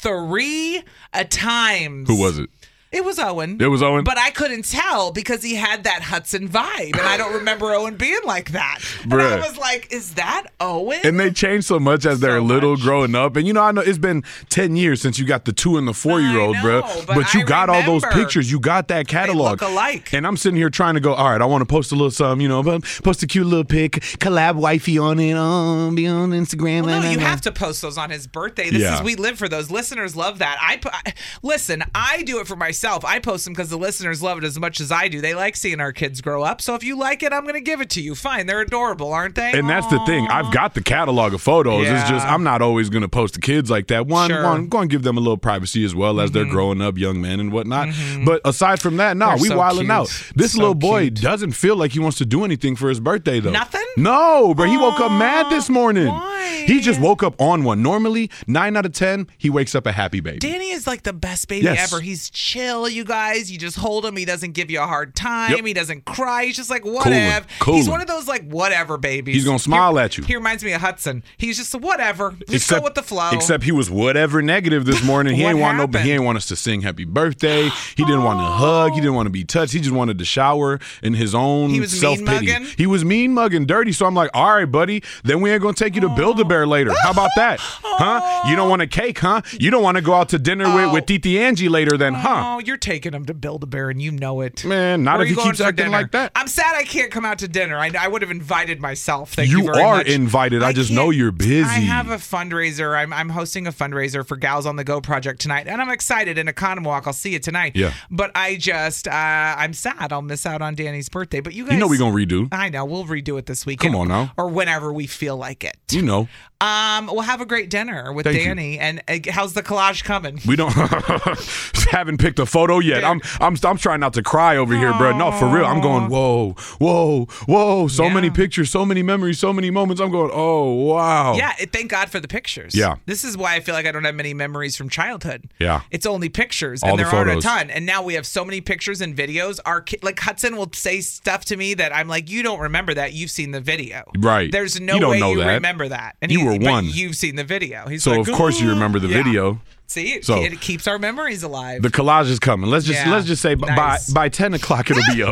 three a times. Who was it? It was Owen. It was Owen? But I couldn't tell because he had that Hudson vibe. And I don't remember Owen being like that. And Bruh. I was like, is that Owen? And they change so much as they're So little much. growing up. And you know, I know it's been ten years since you got the two and the four year old, bro. but But you I got all those remember. pictures. You got that catalog. They look alike. And I'm sitting here trying to go, all right, I want to post a little something, you know, but post a cute little pic, collab wifey on it, oh, be on Instagram. Well, no, blah, you blah, have to post those on his birthday. This Yeah. is, we live for those. Listeners love that. I, pu- I Listen, I do it for myself. I post them because the listeners love it as much as I do. They like seeing our kids grow up. So if you like it, I'm going to give it to you. Fine. They're adorable, aren't they? And that's the thing. I've got the catalog of photos. Yeah. It's just I'm not always going to post the kids like that. One, Sure. one, going to give them a little privacy as well as Mhm. they're growing up, young men and whatnot. Mhm. But aside from that, no, They're we so wilding cute. out. This So little boy cute. doesn't feel like he wants to do anything for his birthday though. Nothing? No, bro. He woke up mad this morning. Why? He just woke up on one. Normally, nine out of ten, he wakes up a happy baby. Danny is like the best baby Yes. ever. He's chill, you guys. You just hold him. He doesn't give you a hard time. Yep. He doesn't cry. He's just like, Coolin', whatever. He's coolin'. one of those like whatever babies. He's gonna smile He- at you. He reminds me of Hudson. He's just a whatever. Just Except- go with the flow. Except he was whatever negative this morning. He What ain't want no, happened? he ain't want us to sing happy birthday. He didn't want to hug. He didn't want to be touched. He just wanted to shower in his own He was mean self pity. mugging? He was mean mugging, dirty. So I'm like, all right, buddy. Then we ain't gonna take you to Build a Bear later. How about that? Huh? You don't want a cake, huh? You don't want to go out to dinner with, with Titi Angie later, then, huh? Oh, you're taking him to Build a Bear, and you know it. Man, not Where if are you he going keeps for acting dinner? like that. I'm sad I can't come out to dinner. I, I would have invited myself. Thank you, You very are much. invited. I, just know can't- you're busy. I have a fundraiser. I'm, I'm hosting a fundraiser for Gals on the Go project tonight, and I'm excited. In Economwalk, I'll see you tonight. Yeah. But I just, uh, I'm sad I'll miss out on Danny's birthday. But you guys, You know we gonna redo. I know we'll redo it this weekend. Come on now. Or whenever we feel like it. You know. Um, we'll have a great dinner with Thank you. Danny. And uh, how's the collage coming? We don't haven't picked a photo yet. I'm I'm I'm trying not to cry over here, bro. No, for real. I'm going, whoa, whoa, whoa. So Yeah. many pictures, so many memories, so many moments. I'm going, oh wow. Yeah, it, thank God for the pictures. Yeah. This is why I feel like I don't have many memories from childhood. Yeah. It's only pictures, All and the there aren't a photos. ton. And now we have so many pictures and videos. Our ki- like Hudson will say stuff to me that I'm like, you don't remember that. You've seen the video. Right. There's no You don't way know you that. remember that. And You he- were but one. You've seen the video. He's So like, of course you remember the Yeah. video. See, it, So- it keeps our memories alive. The collage is coming. Let's just Yeah. let's just say b- Nice. by by ten o'clock it'll be up.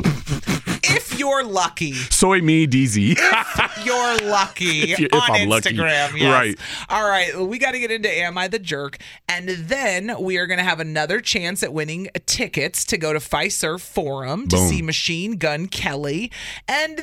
if you're lucky. Soy me, D Z. You're lucky If you- if on I'm lucky. Instagram. Yes. Right. All right. We got to get into Am I the Jerk? And then we are going to have another chance at winning tickets to go to Fiserv Forum to Boom. see Machine Gun Kelly. And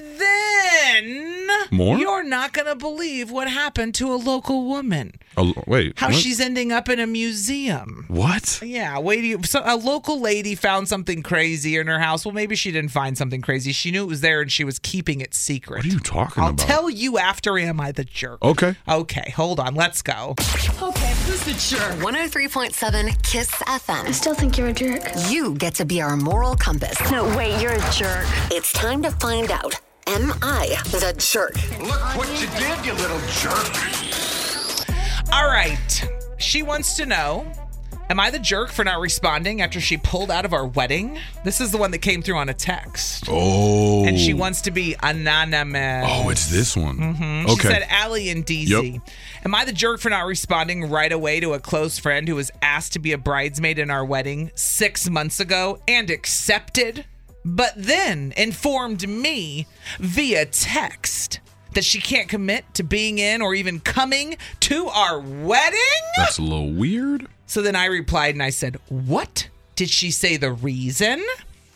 then More? you're not going to believe what happened to a local woman. Oh, wait. How what? she's ending up in a museum. What? Yeah, wait. So a local lady found something crazy in her house. Well, maybe she didn't find something crazy. She knew it was there and she was keeping it secret. What are you talking I'll about? tell you after Am I the Jerk? Okay. Okay, hold on. Let's go. Okay, who's the jerk? one oh three point seven Kiss F M. I still think you're a jerk. You get to be our moral compass. No, wait, you're a jerk. It's time to find out. Am I the jerk? Look what you did, you little jerk. All right. She wants to know, Am I the jerk for not responding after she pulled out of our wedding? This is the one that came through on a text. Oh. And she wants to be anonymous. Oh, it's this one. Mm-hmm. Okay. She said, Allie and D Z. Yep. Am I the jerk for not responding right away to a close friend who was asked to be a bridesmaid in our wedding six months ago and accepted, but then informed me via text that she can't commit to being in or even coming to our wedding? That's a little weird. So then I replied and I said, what? Did she say the reason?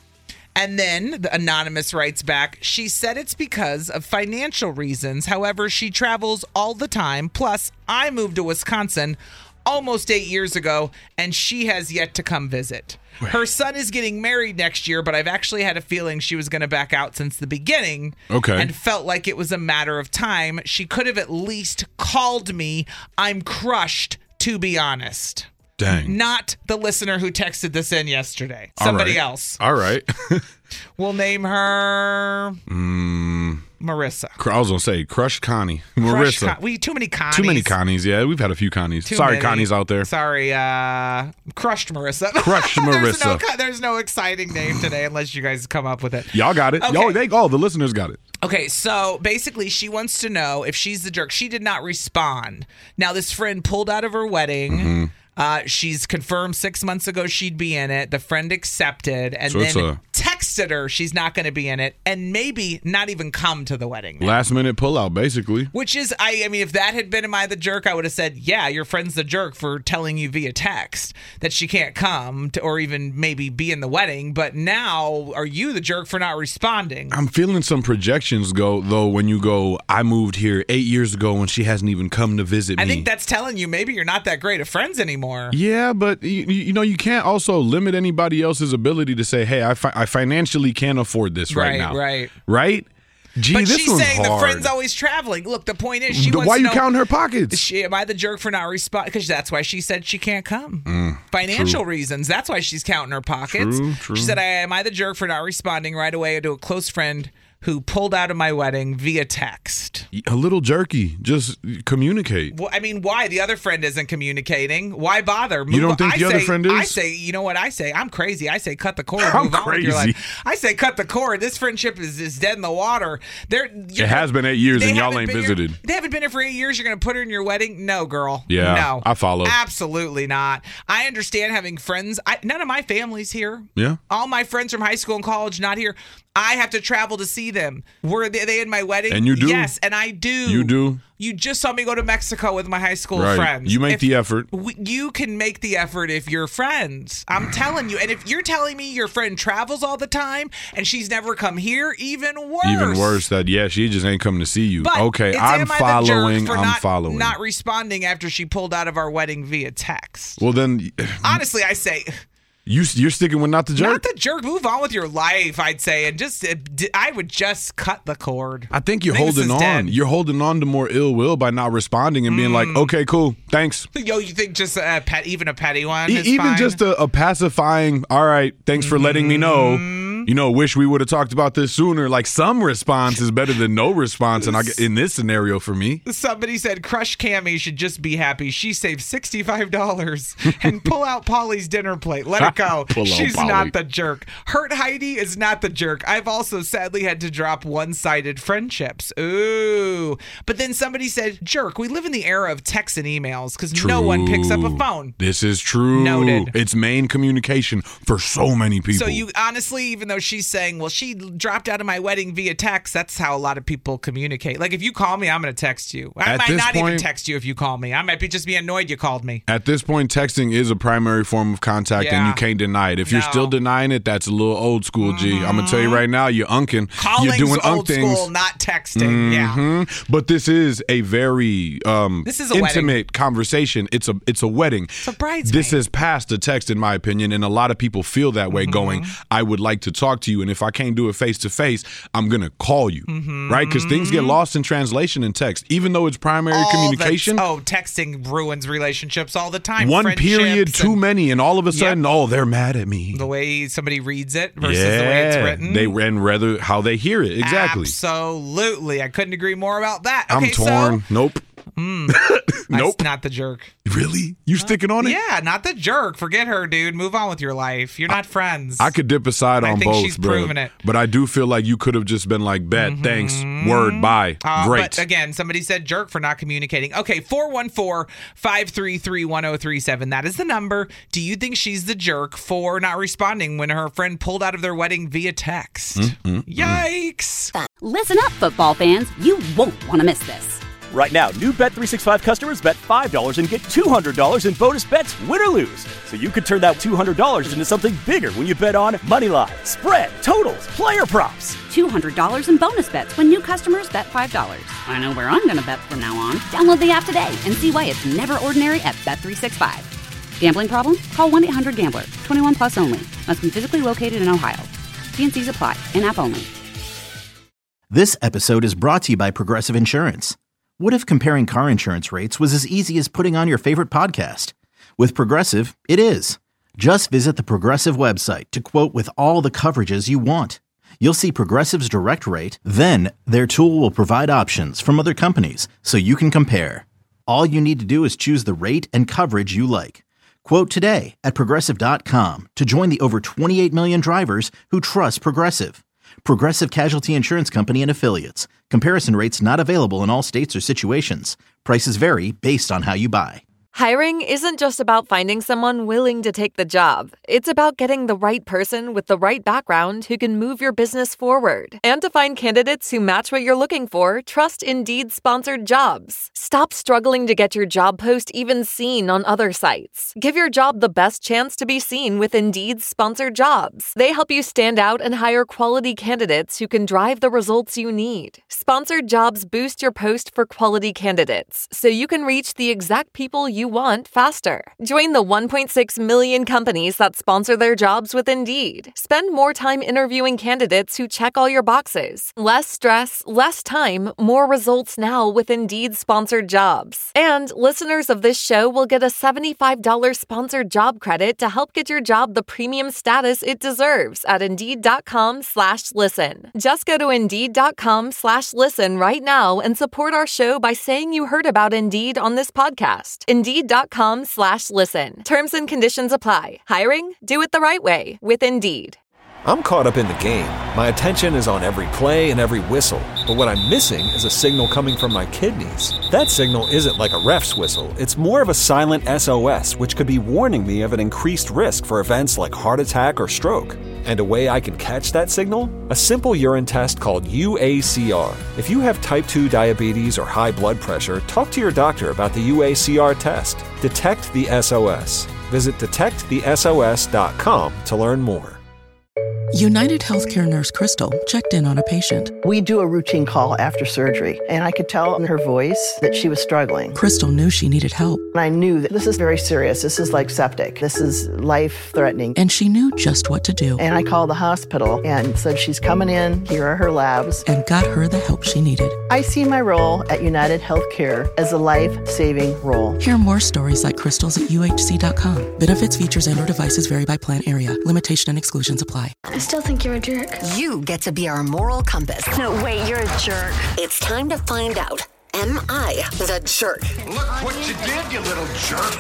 And then the anonymous writes back, she said it's because of financial reasons. However, she travels all the time. Plus, I moved to Wisconsin almost eight years ago, and she has yet to come visit. Her son is getting married next year, but I've actually had a feeling she was going to back out since the beginning. Okay. And felt like it was a matter of time. She could have at least called me. I'm crushed, to be honest. Dang. Not the listener who texted this in yesterday. All Somebody right. else. All right. We'll name her mm, Marissa. I was going to say, Crush Connie. Crush Marissa. Con- we too many Connies. Too many Connies, yeah. We've had a few Connies. Too Sorry, many. Connies out there. Sorry, uh, crushed Marissa. Crushed there's Marissa. No, co- there's no exciting name today unless you guys come up with it. Y'all got it. Okay. Y'all, they, oh, the listeners got it. Okay, so basically she wants to know if she's the jerk. She did not respond. Now, this friend pulled out of her wedding. Mm-hmm. Uh, she's confirmed six months ago she'd be in it. The friend accepted and So it's then a- texted her she's not going to be in it and maybe not even come to the wedding. Last minute pullout, basically. Which is, I, I mean, if that had been Am I the Jerk, I would have said, yeah, your friend's the jerk for telling you via text that she can't come to, or even maybe be in the wedding. But now, are you the jerk for not responding? I'm feeling some projections go though when you go, I moved here eight years ago when she hasn't even come to visit me. I think that's telling you maybe you're not that great of friends anymore. Yeah, but you, you know, you can't also limit anybody else's ability to say, hey, I, fi- I financially can't afford this right, Right, now. right. Right? Gee, but this she's one's saying hard. the friend's always traveling. Look, the point is she The- wants why to you know, counting her pockets? She, am I the jerk for not responding? Because that's why she said she can't come. Mm, Financial true. reasons. That's why she's counting her pockets. True, true. She said, I, am I the jerk for not responding right away to a close friend who pulled out of my wedding via text? A little jerky. Just communicate. Well, I mean, why? The other friend isn't communicating. Why bother? You don't think I the other say- friend is? I say, you know what I say? I'm crazy. I say cut the cord. I'm move on with your crazy. life. I say cut the cord. This friendship is, is dead in the water. They're, It has been eight years they and y'all haven't ain't been visited. Here, they haven't been here for eight years. You're going to put her in your wedding? No, girl. Yeah, no. I follow. Absolutely not. I understand having friends. I, none of my family's here. Yeah. All my friends from high school and college not here. I have to travel to see them. Were they, they in my wedding? And you do? Yes, and I do. You do? You just saw me go to Mexico with my high school Right. friends. You make If- the effort. we, you can make the effort if you're friends. I'm telling you. And if you're telling me your friend travels all the time and she's never come here, even worse. Even worse that, yeah, she just ain't coming to see you. But okay, it's I'm am I the jerk following. for I'm not, following. Not responding after she pulled out of our wedding via text. well, then Honestly, I say, you, you're sticking with not the jerk? not the jerk. Move on with your life, I'd say. And just, uh, d- I would just cut the cord. I think you're I think this holding is on. dead. You're holding on to more ill will by not responding and being like, Mm. okay, cool, thanks. Yo, you think just a pet, even a petty one? E- is even fine? just a, a pacifying, all right, thanks for letting me know. Mm-hmm. You know, wish we would have talked about this sooner. Like some response is better than no response. And I get in this scenario for me. Somebody said Crush Cammy should just be happy. She saved sixty-five dollars and pull out Polly's dinner plate. Let it go. Pull out She's Polly. not the jerk. Hurt Heidi is not the jerk. I've also sadly had to drop one-sided friendships. Ooh. But then somebody said, jerk, we live in the era of texts and emails because no one picks up a True. phone. This is true. Noted. It's main communication for so many people. So you honestly, even though she's saying, well, she dropped out of my wedding via text, that's how a lot of people communicate. Like if you call me, I'm going to text you. I At might this not even point- text you if you call me. I might be just be annoyed you called me. At this point, texting is a primary form of contact, and Yeah. you can't deny it. If you're No. still denying it, that's a little old school, G. I'm gonna tell you right now, you're unking. Calling's You're doing unk old things. school, not texting. Yeah. Mhm. But this is a very um, This is a intimate wedding. conversation. It's a it's a wedding. It's a bridesmaid. This is past a text, in my opinion, and a lot of people feel that way. Mm-hmm. Going, I would like to talk to you, and if I can't do it face to face, I'm gonna call you, Mm-hmm. right? Because things get lost in translation in text, even though it's primary All communication. that's- Oh, texting ruins relationships all the time. One period Friendships too and many, and all of a sudden, oh, they're mad at me. The way somebody reads it versus yeah, the way it's written. they and rather how they hear it. Exactly. Absolutely. I couldn't agree more about that. I'm Okay, torn. So nope. Hmm. Nope. Not the jerk. Really? You sticking on it? Yeah, not the jerk. Forget her, dude. Move on with your life. You're not friends. I could dip aside I on think both, she's bro. proven it. But I do feel like you could have just been like, bet, thanks, word, bye, Uh, great. But again, somebody said jerk for not communicating. Okay, four one four, five three three, one oh three seven. That is the number. Do you think she's the jerk for not responding when her friend pulled out of their wedding via text? Mm-hmm. Yikes. Listen up, football fans. You won't want to miss this. Right now, new Bet three sixty-five customers bet five dollars and get two hundred dollars in bonus bets, win or lose. So you could turn that two hundred dollars into something bigger when you bet on Moneyline, spread, totals, player props. two hundred dollars in bonus bets when new customers bet five dollars. I know where I'm going to bet from now on. Download the app today and see why it's never ordinary at Bet three sixty-five. Gambling problem? Call one eight hundred gambler. twenty-one plus only. Must be physically located in Ohio. T and C's apply. In-app only. This episode is brought to you by Progressive Insurance. What if comparing car insurance rates was as easy as putting on your favorite podcast? With Progressive, it is. Just visit the Progressive website to quote with all the coverages you want. You'll see Progressive's direct rate, then their tool will provide options from other companies so you can compare. All you need to do is choose the rate and coverage you like. Quote today at Progressive dot com to join the over twenty-eight million drivers who trust Progressive. Progressive Casualty Insurance Company and Affiliates. Comparison rates not available in all states or situations. Prices vary based on how you buy. Hiring isn't just about finding someone willing to take the job. It's about getting the right person with the right background who can move your business forward. And to find candidates who match what you're looking for, trust Indeed sponsored jobs. Stop struggling to get your job post even seen on other sites. Give your job the best chance to be seen with Indeed sponsored jobs. They help you stand out and hire quality candidates who can drive the results you need. Sponsored jobs boost your post for quality candidates, so you can reach the exact people you want faster. Join the one point six million companies that sponsor their jobs with Indeed. Spend more time interviewing candidates who check all your boxes. Less stress, less time, more results now with Indeed sponsored jobs. And listeners of this show will get a seventy-five dollars sponsored job credit to help get your job the premium status it deserves at Indeed.com slash listen. Just go to Indeed.com slash listen right now and support our show by saying you heard about Indeed on this podcast. Indeed.com slash listen. Terms and conditions apply. Hiring? Do it the right way with Indeed. I'm caught up in the game. My attention is on every play and every whistle. But what I'm missing is a signal coming from my kidneys. That signal isn't like a ref's whistle. It's more of a silent S O S, which could be warning me of an increased risk for events like heart attack or stroke. And a way I can catch that signal? A simple urine test called U A C R. If you have type two diabetes or high blood pressure, talk to your doctor about the U A C R test. Detect the S O S. Visit detect the S O S dot com to learn more. United Healthcare nurse Crystal checked in on a patient. We do a routine call after surgery, and I could tell in her voice that she was struggling. Crystal knew she needed help. And I knew that this is very serious. This is like septic. This is life-threatening. And she knew just what to do. And I called the hospital and said, she's coming in. Here are her labs. And got her the help she needed. I see my role at United Healthcare as a life-saving role. Hear more stories like Crystal's at U H C dot com. Benefits, features, and or devices vary by plan area. Limitation and exclusions apply. I still think you're a jerk. You get to be our moral compass. No, wait, you're a jerk. It's time to find out. Am I the jerk? Look what you did, you little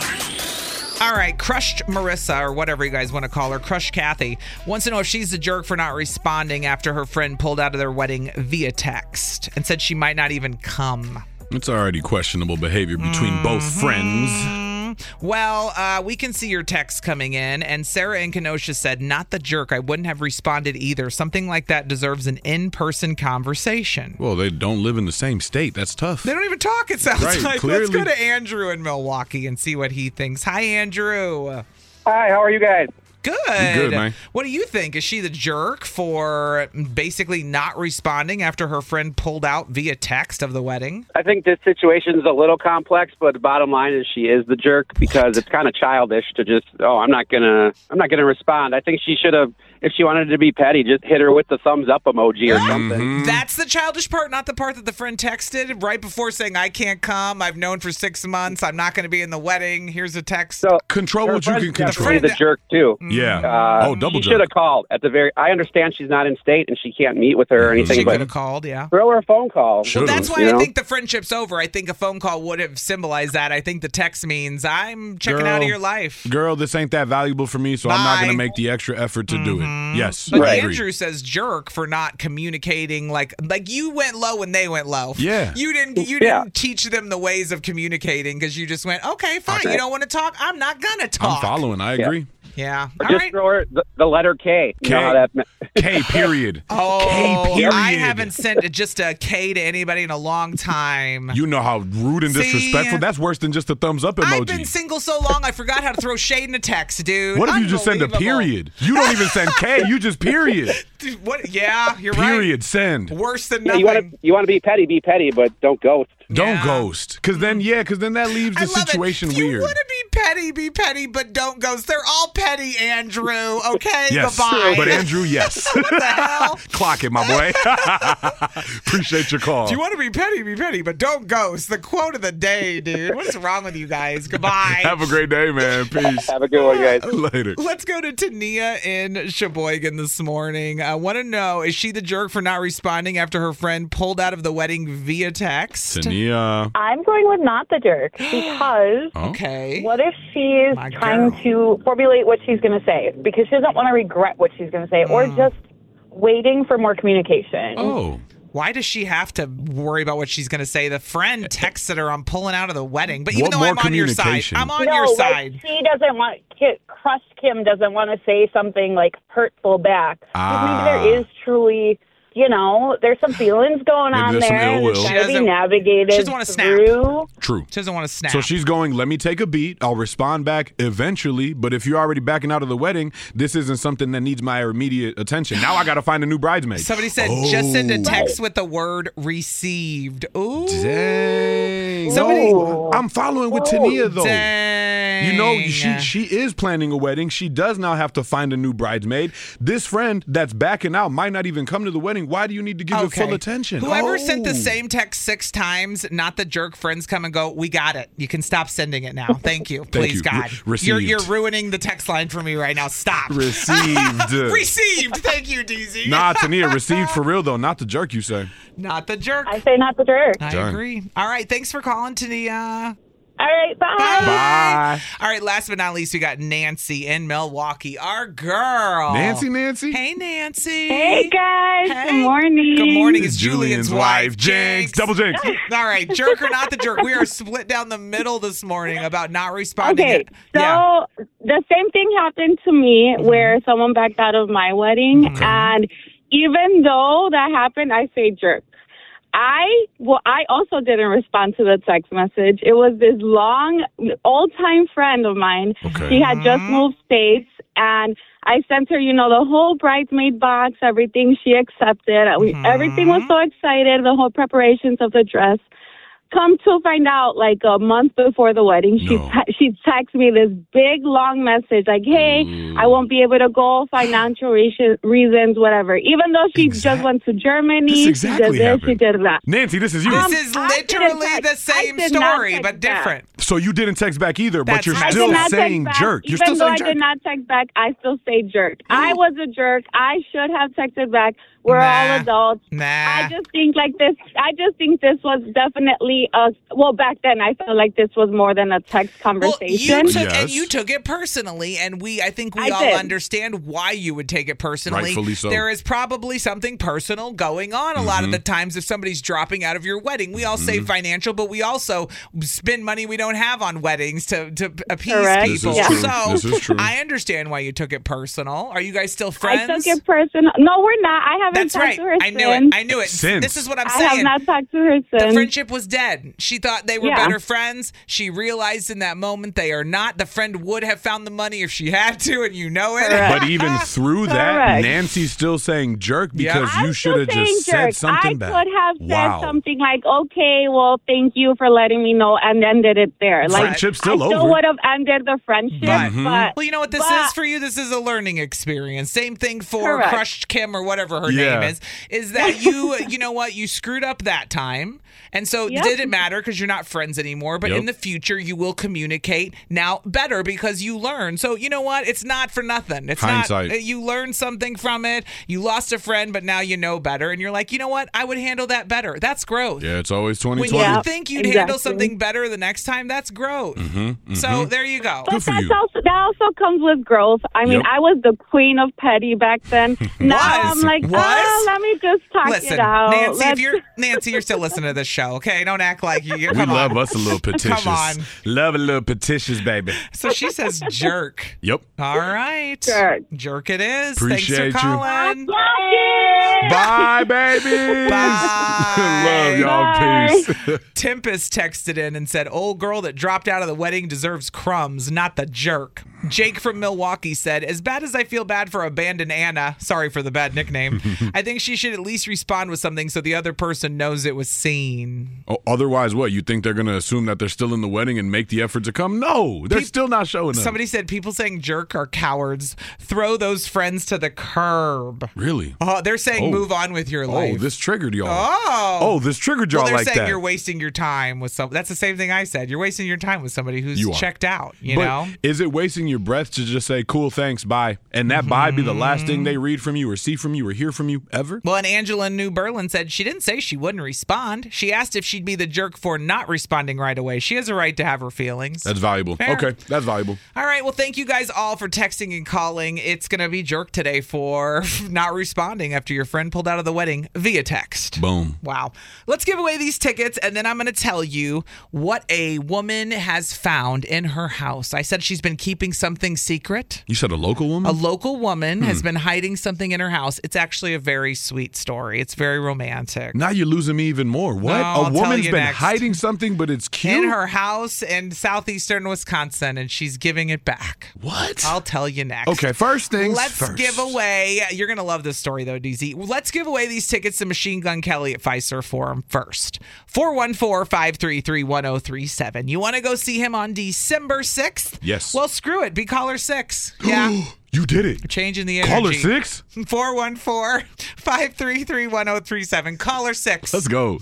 jerk. All right, Crushed Marissa, or whatever you guys want to call her, Crushed Kathy, wants to know if she's the jerk for not responding after her friend pulled out of their wedding via text and said she might not even come. It's already questionable behavior between mm-hmm. both friends. Well, uh, we can see your text coming in, and Sarah in Kenosha said, not the jerk. I wouldn't have responded either. Something like that deserves an in-person conversation. Well, they don't live in the same state. That's tough. They don't even talk, it sounds right, like. Clearly. Let's go to Andrew in Milwaukee and see what he thinks. Hi, Andrew. Hi, how are you guys? Good. Good, man. What do you think? Is she the jerk for basically not responding after her friend pulled out via text of the wedding? I think this situation is a little complex, but the bottom line is she is the jerk because it's kind of childish to just, oh, I'm not gonna, I'm not gonna respond. I think she should have, if she wanted to be petty, just hit her with the thumbs up emoji or something. Mm-hmm. That's the childish part, not the part that the friend texted right before saying, I can't come. I've known for six months. I'm not going to be in the wedding. Here's a text. So control what you can control. The, the jerk too. Yeah. Yeah. Uh, Oh, double She jerk. should have called at the very. I understand she's not in state and she can't meet with her or anything. She but could have called, yeah. Throw her a phone call. Well, that's why You I know? think the friendship's over. I think a phone call would have symbolized that. I think the text means I'm checking out of Girl, your life. Girl, this ain't that valuable for me, so I'm not going Bye. to make the extra effort to do it. Yes, But I agree. Andrew says jerk for not communicating like like you went low when they went low. Yeah. You didn't you Yeah. didn't teach them the ways of communicating because you just went, okay, fine. Okay. You don't want to talk? I'm not gonna I'm talk. following. I agree. Yeah. Or All just right. throw her the, the letter K. You know K. how that me- K, period. Oh, K, period. I haven't sent just a K to anybody in a long time. You know how rude and See? disrespectful. That's worse than just a thumbs up emoji. I've been single so long, I forgot how to throw shade in a text, dude. What if you just send a Unbelievable. period? You don't even send K. You just period. Dude, what? Yeah, you're Period. Send. right. Worse than Yeah, nothing. you want to you want to be petty, be petty, but don't ghost. Don't Yeah. ghost. Because then, yeah, because then that leaves I the love situation it. You weird. want to be petty, be petty, but don't ghost. They're all petty, Andrew. Okay, Yes. goodbye. But Andrew, yes. What the hell? Clock it, my boy. Appreciate your call. If you want to be petty, be petty, but don't ghost. The quote of the day, dude. What's wrong with you guys? Goodbye. Have a great day, man. Peace. Have a good one, guys. Later. Let's go to Tania in Sheboygan this morning. I want to know, is she the jerk for not responding after her friend pulled out of the wedding via text? Tania. I'm going with not the jerk because Okay. what if she's My trying girl. to formulate what she's going to say because she doesn't want to regret what she's going to say or Mm. just waiting for more communication? Oh. Why does she have to worry about what she's going to say? The friend texted her, I'm pulling out of the wedding. But even What though more I'm on your side, communication? I'm on no, your like, side. she doesn't want, Ki- crushed Kim doesn't want to say something like hurtful back. 'Cause Ah. Maybe there is truly, you know, there's some feelings going Maybe on there's some there. ill will. It's She got to be doesn't- navigated she doesn't wanna snap. through. True. She doesn't want to snap. So she's going, let me take a beat. I'll respond back eventually. But if you're already backing out of the wedding, this isn't something that needs my immediate attention. Now I got to find a new bridesmaid. Somebody said, Oh. just send a text with the word received. Ooh. Dang. Somebody- No, I'm following with Tania, though. Dang. You know, she she is planning a wedding. She does now have to find a new bridesmaid. This friend that's backing out might not even come to the wedding. Why do you need to give it Okay. full attention? Whoever Oh. sent the same text six times, not the jerk friends come and go, we got it. You can stop sending it now. Thank you. Please, you. God. Re- received. You're, you're ruining the text line for me right now. Stop. Received. Received. Thank you, D Z. Nah, Tania, received for real, though. Not the jerk, you say. Not the jerk. I say not the jerk. I Done. agree. All right. Thanks for calling, Tania. All right, bye. Bye. All right. Last but not least, we got Nancy in Milwaukee, our girl. Nancy, Nancy? Hey, Nancy. Hey, guys. Hey. Good morning. Good morning. It's Julian's Julian's, wife, Jinx. Double Jinx. All right. Jerk or not the jerk? We are split down the middle this morning about not responding. Okay, It- so yeah. the same thing happened to me where someone backed out of my wedding, and even though that happened, I say jerk. I well, I also didn't respond to the text message. It was this long, old-time friend of mine. Okay. She had just moved states, and I sent her, you know, the whole bridesmaid box, everything. She accepted. We, everything was so excited. The whole preparations of the dress. Come to find out, like a month before the wedding, she No. te- she texted me this big long message, like, "Hey, I won't be able to go, financial reasons, reasons, whatever." Even though she Exact- just went to Germany, This she exactly did this, she happened. did that. Nancy, this is you. This Um, is I didn't literally text- the I same did not story, text but back. different. So you didn't text back either, but That's you're right. I still did not saying text back. jerk. You're Even still though saying I jerk. did not text back, I still say jerk. I was a jerk. I should have texted back. We're Nah. all adults. Nah. I just think like this. I just think this was definitely a. Well, back then I felt like this was more than a text Well, conversation. you took and Yes. you took it personally, and we I think we I all did. understand why you would take it personally. Rightfully so. There is probably something personal going on a lot of the times if somebody's dropping out of your wedding. We all say financial, but we also spend money we don't have on weddings to to appease Correct. This people. is true. So This is true. I understand why you took it personal. Are you guys still I friends? took it personal. No, we're not. I haven't That's talked right. to her I knew since. it. I knew it. Since. This is what I'm I saying. have not talked to her The since. friendship was dead. She thought they were Yeah. better friends. She realized in that moment they are not. The friend would have found the money if she had to, and you know it. Correct. But even through that, Correct. Nancy's still saying jerk because I'm you should still have saying just jerk. said something I back. could have said Wow. something like, "Okay, well, thank you for letting me know," and ended it there. Like, Friendship's still I still over. would have ended the friendship, But- but Well, you know what this but- is for you? This is a learning experience. Same thing for Correct. Crushed Kim or whatever her Yeah, Yeah. name is, is that you, you know what, you screwed up that time. And so Yep. it didn't matter because you're not friends anymore. But Yep. in the future, you will communicate now better because you learn. So you know what? It's not for nothing. It's Hindsight. not. You learned something from it. You lost a friend, but now you know better. And you're like, you know what? I would handle that better. That's growth. Yeah, it's always twenty When twenty. you think you'd exactly. handle something better the next time, that's growth. Mm-hmm, So mm-hmm. there you go. But Good for that's you. also that also comes with growth. I mean, Yep. I was the queen of petty back then. Now Was. I'm like, Was. oh, let me just talk Listen, it out. Nancy, Let's- if you're Nancy, you're still listening to this show, okay? Don't act like you. you We come love on. us a little petitious. Come on. Love a little petitious, baby. So she says jerk. Yep. All right. Jerk. Jerk it is. Appreciate Thanks for you. calling. Bye, baby. Bye. Love y'all. Bye. Peace. Tempest texted in and said, old girl that dropped out of the wedding deserves crumbs, not the jerk. Jake from Milwaukee said, as bad as I feel bad for abandoned Anna, sorry for the bad nickname, I think she should at least respond with something so the other person knows it was seen. Oh, otherwise, what? You think they're going to assume that they're still in the wedding and make the effort to come? No, they're Pe- still not showing up. Somebody said people saying jerk are cowards. Throw those friends to the curb. Really? Oh, they're saying Oh. move on with your Oh, life. this triggered y'all. Oh. Oh, this triggered y'all well, they're like saying that. you're wasting your time with some. That's the same thing I said. You're wasting your time with somebody who's You are. checked out. You but know. is it wasting your breath to just say, cool, thanks, bye? And that bye be the last thing they read from you or see from you or hear from you ever? Well, and Angela in New Berlin said she didn't say she wouldn't respond. She asked if she'd be the jerk for not responding right away. She has a right to have her feelings. That's valuable. Fair. Okay, that's valuable. All right. Well, thank you guys all for texting and calling. It's going to be jerk today for not responding after your friend pulled out of the wedding via text. Boom. Wow. Let's give away these tickets, and then I'm going to tell you what a woman has found in her house. I said she's been keeping something secret. You said a local woman? A local woman Hmm. has been hiding something in her house. It's actually a very sweet story. It's very romantic. Now you're losing me even more. What? No, I'll a tell woman's you been next. hiding something, but it's cute? In her house in southeastern Wisconsin, and she's giving it back. What? I'll tell you next. Okay, first things Let's first. give away. You're going to love this story, though, D Z. Let's give away these tickets to Machine Gun Kelly at Fiserv Forum first. four one four, five three three, one zero three seven. You want to go see him on December sixth? Yes. Well, screw it. Be caller six. Yeah. You did it. We're changing the energy. Caller six? four one four, five three three, one zero three seven. Caller six. Let's go.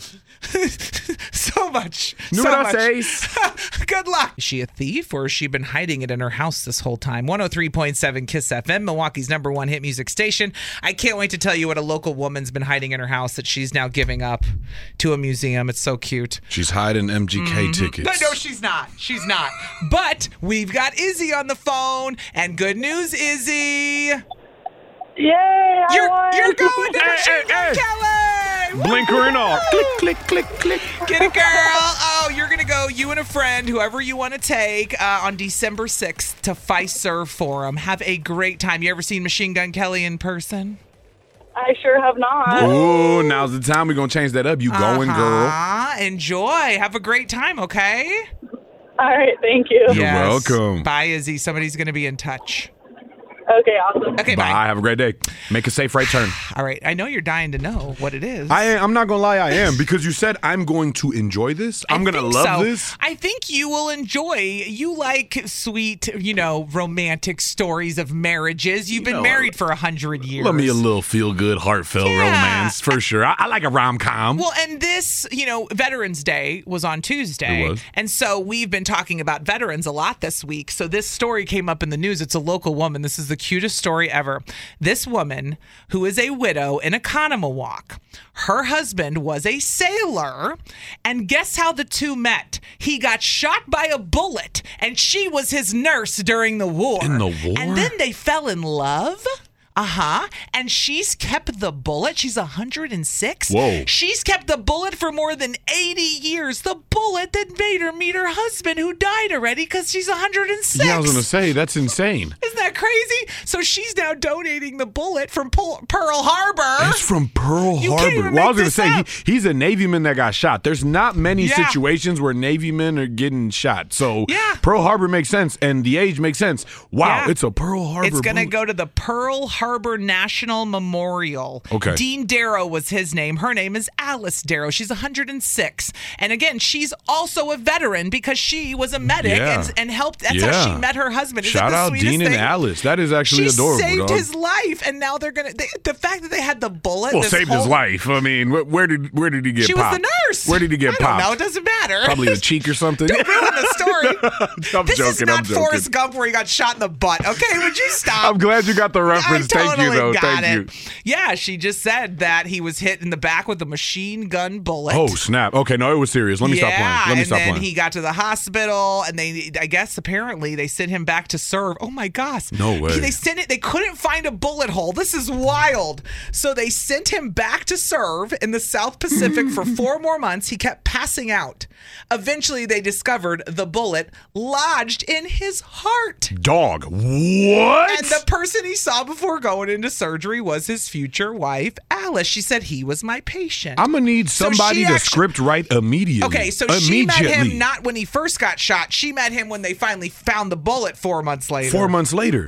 So much. Numero so much. seis. Good luck. Is she a thief or has she been hiding it in her house this whole time? one oh three point seven Kiss F M, Milwaukee's number one hit music station. I can't wait to tell you what a local woman's been hiding in her house that she's now giving up to a museum. It's so cute. She's hiding M G K tickets. No, no, she's not. She's not. But we've got Izzy on the phone, and good news, Izzy. Yay! You're, I you're won. going to Machine Gun Kelly! Blinker and all. Click, click, click, click. Get it, girl. Oh, you're going to go, you and a friend, whoever you want to take, uh, on December sixth to Fiserv Forum. Have a great time. You ever seen Machine Gun Kelly in person? I sure have not. Ooh, now's the time. We're going to change that up. You going, girl. Uh-huh. Enjoy. Have a great time, okay? All right, thank you. You're welcome. Bye, Izzy. Somebody's going to be in touch. Okay, awesome. Okay, bye. bye. Have a great day. Make a safe right turn. All right. I know you're dying to know what it is. I am, I'm not going to lie, I am. Because you said I'm going to enjoy this. I'm going to think love so. this. I think you will enjoy. You like sweet, you know, romantic stories of marriages. You've been know, married for a hundred years. Love me a little feel-good, heartfelt Yeah. romance, for sure. I, I like a rom-com. Well, and this, you know, Veterans Day was on Tuesday. It was. And so we've been talking about veterans a lot this week. So this story came up in the news. It's a local woman. This is the cutest story ever. This woman, who is a widow in Economawalk, her husband was a sailor. And guess how the two met? He got shot by a bullet, and she was his nurse during the war. In the war? And then they fell in love. Uh-huh. And she's kept the bullet. She's one hundred six. Whoa. She's kept the bullet for more than eighty years. The bullet that made her meet her husband, who died already because she's one hundred six. Yeah, I was going to say, that's insane. Isn't that crazy? So she's now donating the bullet from Pol- Pearl Harbor. It's from Pearl You can't Harbor. even Well, I was make going to say, he, he's a Navy man that got shot. There's not many Yeah. situations where Navy men are getting shot. So Yeah. Pearl Harbor makes sense, and the age makes sense. Wow, Yeah. it's a Pearl Harbor It's going to bullet. go to the Pearl Harbor National Memorial. Okay. Dean Darrow was his name. Her name is Alice Darrow. She's one hundred six. And again, she's also a veteran because she was a medic Yeah. and, and helped. That's Yeah. how she met her husband. Isn't Shout it the out sweetest Dean and thing? Alice. Alice. That is actually she adorable. saved dog. his life, and now they're gonna. They, the fact that they had the bullet. Well, this saved whole, his life. I mean, wh- where did where did he get She popped? was the nurse. Where did he get I don't popped? know. It doesn't matter. Probably the cheek or something. Don't ruin the story. I'm this joking. is not I'm joking. Forrest Gump where he got shot in the butt. Okay, would you stop? I'm glad you got the reference. I Thank totally you, though. got Thank it. you. Yeah, she just said that he was hit in the back with a machine gun bullet. Oh snap! Okay, no, it was serious. Let me yeah, stop playing. Let me and stop then playing. he got to the hospital, and they, I guess, apparently they sent him back to serve. Oh my gosh! No way. They sent it. They couldn't find a bullet hole. This is wild. So they sent him back to serve in the South Pacific for four more months. He kept passing out. Eventually, they discovered the bullet lodged in his heart. Dog, what? And the person he saw before going into surgery was his future wife, Alice. She said he was my patient. I'm gonna need So somebody she to actu- script write immediately. Okay, so she met Immediately. him not when he first got shot. She met him when they finally found the bullet four months later. Four months later.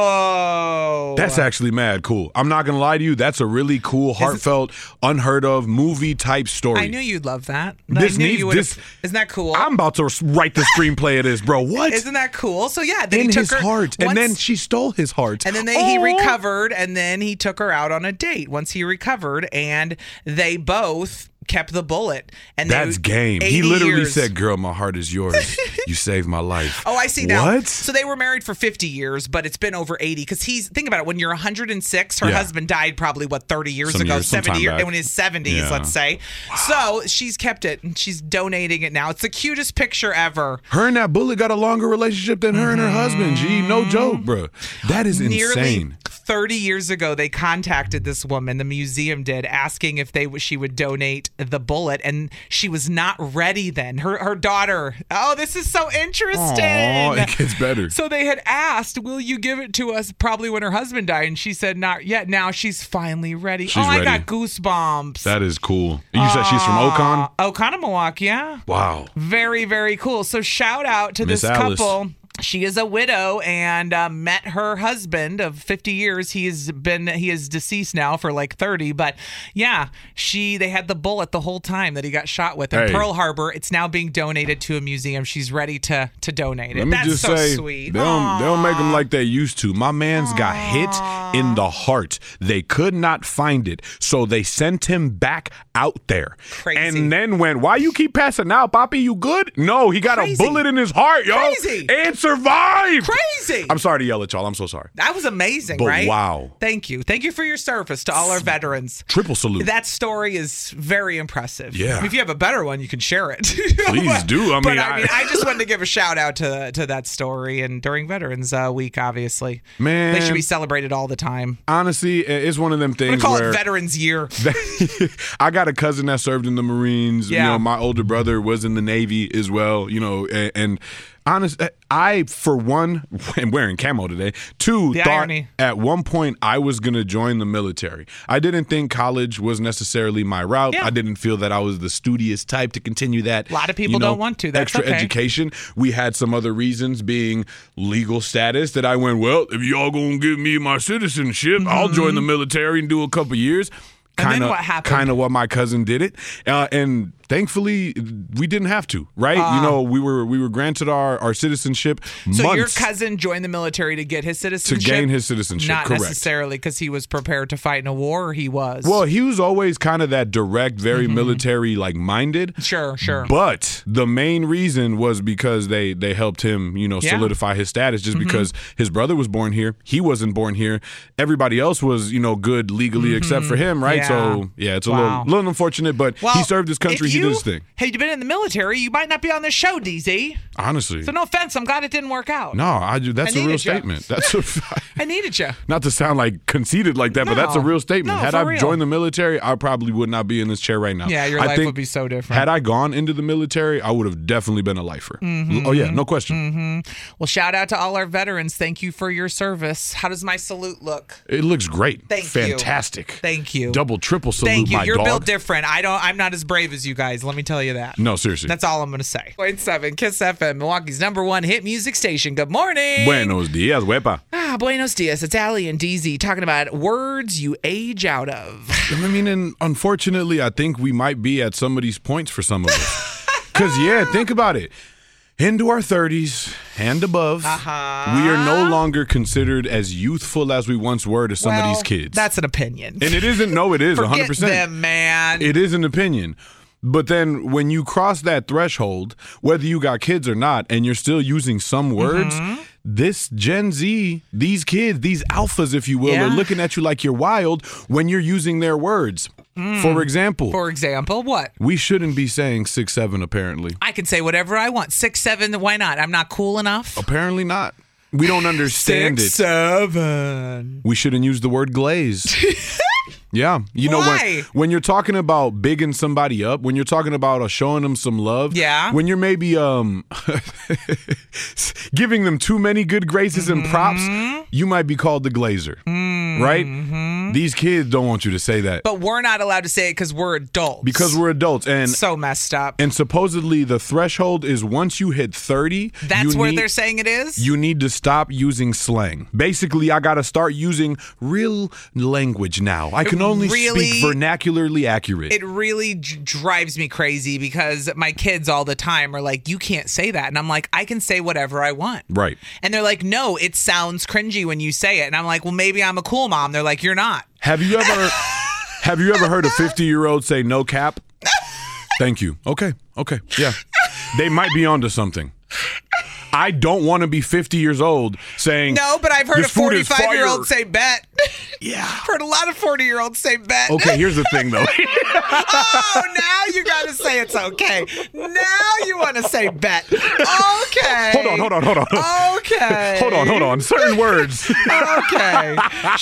Whoa. That's actually mad cool. I'm not gonna lie to you. That's a really cool, heartfelt, unheard of movie type story. I knew you'd love that. This I knew needs you would. this. Isn't that cool? I'm about to write the screenplay of this, bro. What? Isn't that cool? So yeah, then in he took his her heart, and once- then she stole his heart. And then they, he recovered, and then he took her out on a date once he recovered, and they both kept the bullet. And That's they, game. He eighty literally years. said, "Girl, my heart is yours. You saved my life." Oh, I see now. What? So they were married for fifty years, but it's been over eighty because he's, think about it, when you're one hundred six, her Yeah. husband died probably, what, thirty years Some ago, years, some seventy time years, back. and in his seventies, Yeah. let's say. So she's kept it, and she's donating it now. It's the cutest picture ever. Her and that bullet got a longer relationship than her and her husband. Gee, no joke, bro. That is Nearly insane. thirty years ago, they contacted this woman, the museum did, asking if they she would donate the bullet, and she was not ready then. Her her daughter, oh, this is so interesting. Aw, it gets better. So they had asked, will you give it to us probably when her husband died? And she said, not yet. Now she's finally ready. She's oh, I ready. got goosebumps. That is cool. You said she's from Ocon? Uh, Oconomowoc, yeah. Wow. Very, very cool. So shout out to Miss this Alice. couple. She is a widow and uh, met her husband of fifty years. He has been he is deceased now for like thirty, but yeah, she they had the bullet the whole time that he got shot with in Hey. Pearl Harbor. It's now being donated to a museum. She's ready to to donate it. Let me That's just so say, sweet. they don't, they don't make them like they used to. My man's got hit in the heart. They could not find it, so they sent him back out there. Crazy. And then went, why you keep passing out, Poppy? You good? No, he got Crazy. a bullet in his heart, yo. Crazy. And survived. Crazy. I'm sorry to yell at y'all. I'm so sorry. That was amazing, But right? wow. Thank you. Thank you for your service to all our veterans. Triple salute. That story is very impressive. Yeah. I mean, if you have a better one, you can share it. Please but, do. I but mean, I, mean, I- I just wanted to give a shout out to to that story, and during Veterans uh, Week, obviously, Man. they should be celebrated all the time. Honestly, it's one of them I'm things gonna call where it Veterans Year. I got a cousin that served in the Marines. Yeah. You know, my older brother was in the Navy as well. You know, and, and honest, I for one am wearing camo today. Two, The thought irony. at one point I was gonna join the military. I didn't think college was necessarily my route. Yeah. I didn't feel that I was the studious type to continue that. A lot of people you know, don't want to. That's extra okay. education. We had some other reasons, being legal status, that I went, well, if y'all gonna give me my citizenship, I'll join the military and do a couple years. And then Kinda, what happened? Kind of what my cousin did it, uh, and thankfully we didn't have to. Right? Uh, you know, we were we were granted our, our citizenship So months your cousin joined the military to get his to citizenship? gain his citizenship. Not correct. necessarily because he was prepared to fight in a war, or he was. Well, he was always kind of that direct, very military like minded. Sure, sure. But the main reason was because they they helped him, you know, Yeah. solidify his status. Just Mhm. because his brother was born here, he wasn't born here. Everybody else was, you know, good legally except for him, right? Yeah. So yeah, it's a Wow. little little unfortunate, but Well, he served his country. if He you did his thing. Had you been in the military, you might not be on this show, D Z. Honestly, So no offense, I'm glad it didn't work out. no, I do. That's I a real needed ya. statement. That's a. I needed you. Not to sound like conceited like that, but that's a No. real statement. No, Had for I real. joined the military, I probably would not be in this chair right now. Yeah, your I life think would be so different. Had I gone into the military, I would have definitely been a lifer. Mhm. Oh yeah, no question. hmm Well, shout out to all our veterans. Thank you for your service. How does my salute look? It looks great. Thank you. Fantastic. Thank you. Double, triple salute, Thank you. my You're dog. built different. I don't. I'm not as brave as you guys. Let me tell you that. No, seriously. That's all I'm gonna say. Point seven Kiss F M, Milwaukee's number one hit music station. Good morning. Buenos dias, wepa. Ah, buenos dias. It's Allie and D Z talking about words you age out of. I mean, and unfortunately, I think we might be at some of these points for some of us. Because, yeah, think about it. Into our thirties, hand above. Uh-huh. We are no longer considered as youthful as we once were to some well, of these kids. That's an opinion. And it isn't. No, it is Forget one hundred percent. them, man. It is an opinion. But then when you cross that threshold, whether you got kids or not, and you're still using some words, Mm-hmm. this Gen Z, these kids, these alphas, if you will, Yeah. are looking at you like you're wild when you're using their words. Mm. For example, For example, what? we shouldn't be saying six seven, apparently. I can say whatever I want. Six, seven, why not? I'm not cool enough. Apparently not. We don't understand Six, it. seven. We shouldn't use the word glaze. Yeah. You know, Why? when, when you're talking about bigging somebody up, when you're talking about uh, showing them some love, Yeah. when you're maybe um giving them too many good graces and props, you might be called the glazer, right? These kids don't want you to say that But we're not allowed to say it because we're adults. because we're adults. And so messed up. and supposedly the threshold is once you hit thirty, That's you where need- they're saying it is? You need to stop using slang. Basically, I got to start using real language now. I can only Really? speak vernacularly accurate. It really d- drives me crazy because my kids all the time are like, you can't say that. And I'm like, I can say whatever I want. Right. And they're like, no, it sounds cringy when you say it. And I'm like, well, maybe I'm a cool mom. They're like, you're not. Have you ever have you ever heard a fifty-year-old say no cap? Thank you. Okay. Okay. Yeah. They might be onto something. I don't want to be fifty years old saying No, but I've heard a "This food is forty-five-year-old fire." say bet. Yeah. I've heard a lot of forty-year-olds say bet. Okay, here's the thing though. Oh, now you got to say it's okay. Now you want to say bet. Okay. Hold on, hold on, hold on. Okay. Hold on, hold on. Certain words. Okay.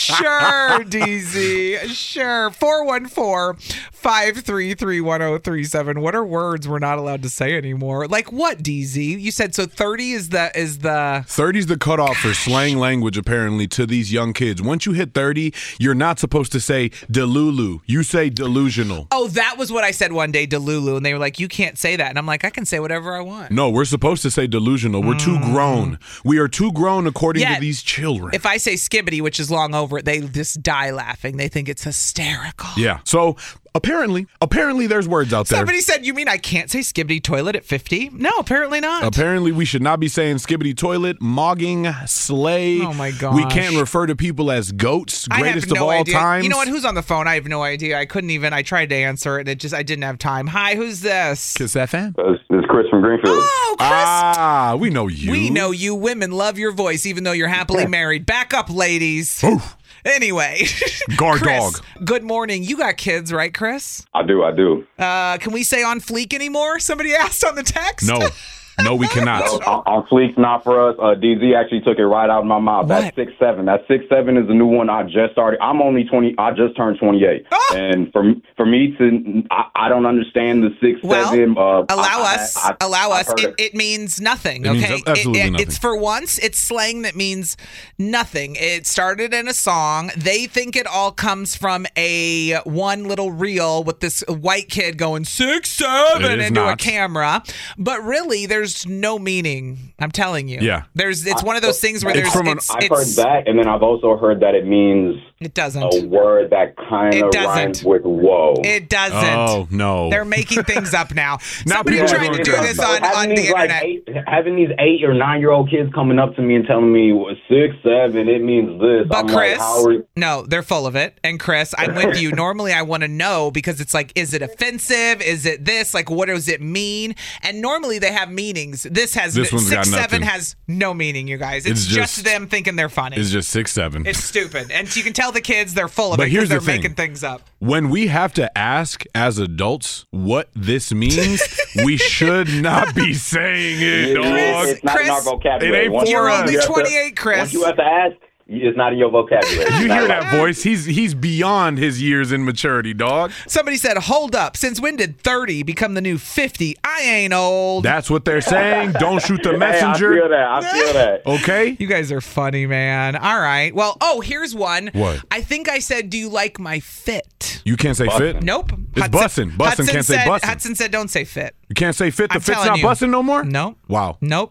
Sure, D Z. Sure. four one four, five three three, one oh three seven. What are words we're not allowed to say anymore? Like what, D Z? You said so thirty is the is the thirty's the cutoff for slang language, apparently, to these young kids. Once you hit thirty, you're not supposed to say delulu. You say delusional. Oh, that was what I said one day, Delulu, and they were like, you can't say that. And I'm like, I can say whatever I want. No, we're supposed to say delusional. We're too grown. We are too grown according Yeah. to these children. If I say skibbity, which is long over, they just die laughing. They think it's hysterical. Yeah. So apparently, apparently there's words out there. Somebody said, you mean I can't say skibbity toilet at fifty? No, apparently not. Apparently, we should not be saying skibbity toilet, mogging, slay. Oh my gosh. We can't refer to people as goats, I greatest have no of all idea. times. You know what? Who's on the phone? I have no idea. I couldn't even. I tried to answer it, and it just I didn't have time. Hi, who's this? Kiss F M. It's, it's Chris from Greenfield. Oh, Chris. Ah, we know you. We know you. Women love your voice, even though you're happily married. Back up, ladies. Anyway, Guard Chris, dog. good morning. You got kids, right, Chris? I do, I do. Uh, can we say on fleek anymore? Somebody asked on the text. No. No, we cannot. No, on, on Fleek's not for us. Uh, D Z actually took it right out of my mouth. That's six seven. That six seven is the new one. I just started. I'm only twenty. I just turned twenty eight. Oh! And for for me to, I, I don't understand the six Well, seven. Uh, allow I, us. I, I, allow I've us. heard It, it means nothing. It means Okay. absolutely It- it- nothing. It's for once. It's slang that means nothing. It started in a song. They think it all comes from a one little reel with this white kid going six seven It is into a not. camera, but really, there's no meaning. I'm telling you. Yeah. There's. It's one of those things where It's there's. from an- It's, I've it's, heard that, and then I've also heard that it means It doesn't. a word that kind It of doesn't. rhymes with whoa. It doesn't. Oh, no. They're making things up now. Now Somebody people are tried to going do crazy. this on, having on the these, like, internet. eight, having these eight or nine year old kids coming up to me and telling me well, six, seven, it means this. But I'm Chris, like, how are you? no, they're full of it. And Chris, I'm with you. Normally, I want to know because it's like, is it offensive? Is it this? Like, what does it mean? And normally they have meanings. This has This one's got six, seven nothing. has no meaning, you guys. It's, It's just, just- them thinking they're funny. It's just six seven. It's stupid. And you can tell the kids they're full of But it here's because they're the thing. making things up. When we have to ask as adults what this means, we should not be saying it, It- dog. it's not in our vocabulary. It ain't Once for You're us. only you have to- twenty-eight, Chris. Once you have to ask, it's not in your vocabulary. It's You not hear like- that voice? He's he's beyond his years in maturity, dog. Somebody said, hold up. Since when did thirty become the new fifty? I ain't old. That's what they're saying. Don't shoot the Hey, messenger. I feel that. I feel that. Okay. You guys are funny, man. All right. Well, oh, here's one. What? I think I said, do you like my fit? You can't say fit. Nope. It's bussin'. Bussin' Hudson can't say said, bussin'. Hudson said, don't say fit. You can't say fit. The I'm fit's telling not you. busting no more. Nope. Wow. Nope.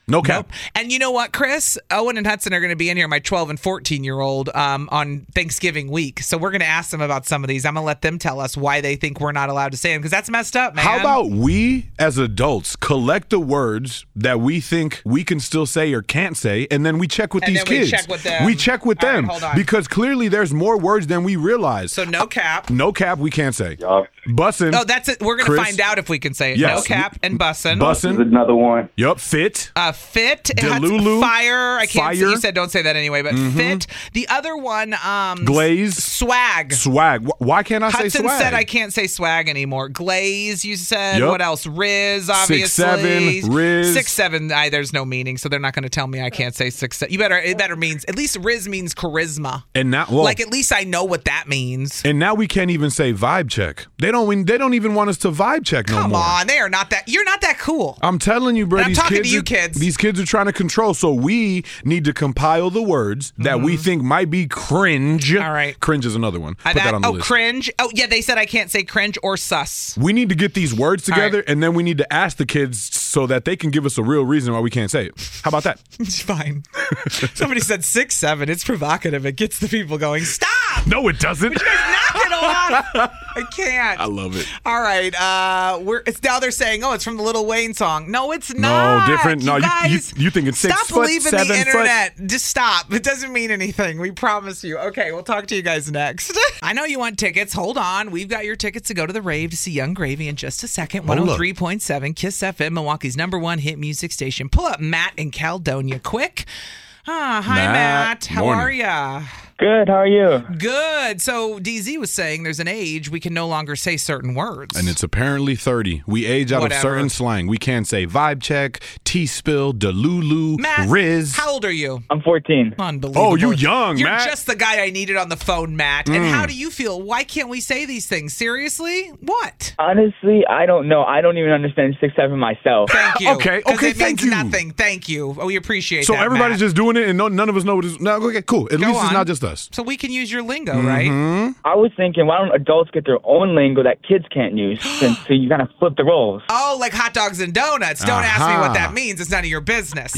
No cap. Nope. And you know what, Chris? Owen and Hudson are going to be in here, my twelve and fourteen-year-old, um, on Thanksgiving week. So we're going to ask them about some of these. I'm going to let them tell us why they think we're not allowed to say them, because that's messed up, man. How about we, as adults, collect the words that we think we can still say or can't say, and then we check with And these then we kids. check with them. We check with All right, them. hold on. Because clearly there's more words than we realize. So no cap. No cap, we can't say. Bussin'. Oh, that's it. We're going to Chris. find out if we can say it. Yes. No cap and bussin'. Bussin'. Another one. Yup. Fit. Uh, fit. It had Delulu. Fire. I can't say, Fire. you said don't say that anyway, but Mhm. fit. The other one, um, Glaze. Swag. Swag. Wh- Why can't I say Hudson swag? said I can't say swag anymore. Glaze, you said. Yup. What else? Riz, obviously. Six, seven, Riz. Six, seven. I, there's no meaning, so they're not going to tell me I can't say six, seven. You better, it better means, at least Riz means charisma. And now, well, Like, at least I know what that means. and now we can't even say vibe check. They don't. They don't even want us to vibe check no Come more. on, they are not that, you're not that cool. I'm telling you, bro. And I'm these talking to kids you are- kids. These kids are trying to control. So we need to compile the words that we think might be cringe. All right. Cringe is another one. Uh, Put that, that- on the oh, list. cringe. Oh, yeah, they said I can't say cringe or sus. We need to get these words All right. together, and then we need to ask the kids so that they can give us a real reason why we can't say it. How about that? It's fine. Somebody said six, seven. It's provocative. It gets the people going, stop! No, it doesn't. Knock it off. I can't. I love it. All right. Uh, we're it's now they're saying, oh, it's from the Lil Wayne song. No, it's not. No, different. No, you you, you, guys, you think it's six stop foot, believing seven the foot? internet. Just stop. It doesn't mean anything. We promise you. Okay, we'll talk to you guys next. I know you want tickets. Hold on. We've got your tickets to go to the rave to see Young Gravy in just a second. Hold up. one oh three point seven Kiss F M, Milwaukee's number one hit music station. Pull up Matt in Caledonia quick. Ah, hi, Matt, Matt. How morning. are ya? Good. How are you? Good. So D Z was saying there's an age we can no longer say certain words. And it's apparently thirty. We age out Whatever. of certain slang. We can't say vibe check, T-spill, Delulu, Matt, Riz. how old are you? I'm fourteen. Unbelievable. Oh, you young, You're Matt. just the guy I needed on the phone, Matt. And Mm. how do you feel? Why can't we say these things? Seriously? What? Honestly, I don't know. I don't even understand six seven myself. Thank you. Okay, 'Cause okay, it thank means you. nothing. Thank you. Oh, we appreciate So that, everybody's Matt. just doing it, and no, none of us know what it's. No, okay, cool. At Go least it's on. not just us. So we can use your lingo, right? Mhm. I was thinking, why don't adults get their own lingo that kids can't use? Since so you kind of flip the roles. Oh, like hot dogs and donuts. Don't ask me what Uh-huh. that means. It's none of your business.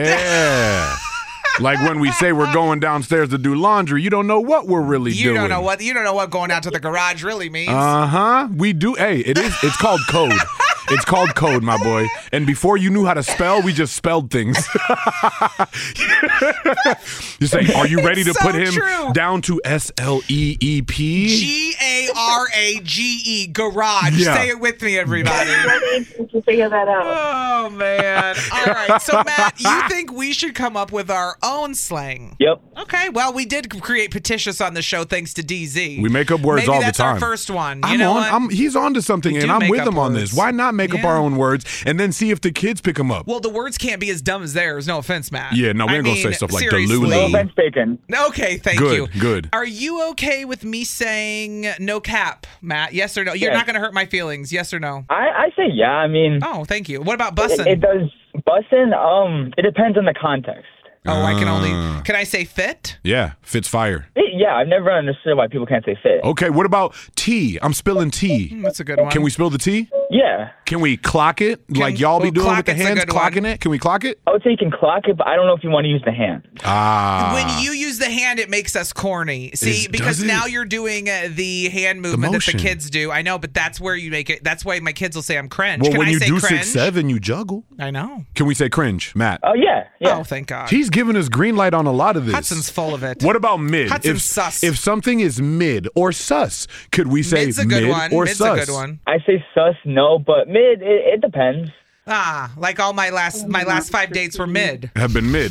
Yeah. Like when we say we're going downstairs to do laundry, you don't know what we're really You doing. don't know what you don't know what going out to the garage really means. Uh huh. We do. Hey, it is. It's called code. It's called code, my boy. And before you knew how to spell, we just spelled things. You say, "Are you ready to It's put so him true. down to S L E E P?" G A R A G E, garage. Yeah. Say it with me, everybody. to figure that out. Oh, man. All right. So, Matt, you think we should come up with our own slang? Yep. Okay. Well, we did create Petitious on the show thanks to D Z. We make up words Maybe all the that's time. our first one. You I'm know on. what? I'm, he's on to something, We and do I'm make with up him on words. this. Why not make up Yeah. our own words and then see if the kids pick them up? Well, the words can't be as dumb as theirs. No offense, Matt. Yeah, no, we I ain't gonna say mean, stuff like seriously. Delulu. No offense taken. Okay, thank Good, you. good. Are you okay with me saying no cap, Matt? Yes or no? You're Yeah. not going to hurt my feelings. Yes or no? I, I say yeah. I mean, Oh, thank you. What about it, bussin'? it does bussin'. Um, it depends on the context. Oh, I can Uh. only. Can I say fit? Yeah, fits fire. It, yeah, I've never understood why people can't say fit. Okay, what about tea? I'm spilling tea. Mm, That's a good one. Can we spill the tea? Yeah. Can we clock it like y'all be well, doing with the clock it's a hands, good clocking one. it? Can we clock it? I would say you can clock it, but I don't know if you want to use the hand. Ah. When you use the hand, it makes us corny. See, Is- because does it? now you're doing uh, the hand movement that the motion. kids do. I know, but that's where you make it. That's why my kids will say I'm cringe. Well, Can when I you say do cringe? six seven, you juggle. I know. Can we say cringe, Matt? Oh yeah, yeah. Oh, thank God. He's giving us green light on a lot of this. Hudson's full of it. What about mid? Hudson's if, sus. If something is mid or sus, could we say Mid's a good mid one. or Mid's sus? a good one. I say sus, no, but mid, it, it depends. Ah, like all my last my last five dates were mid. Have been mid.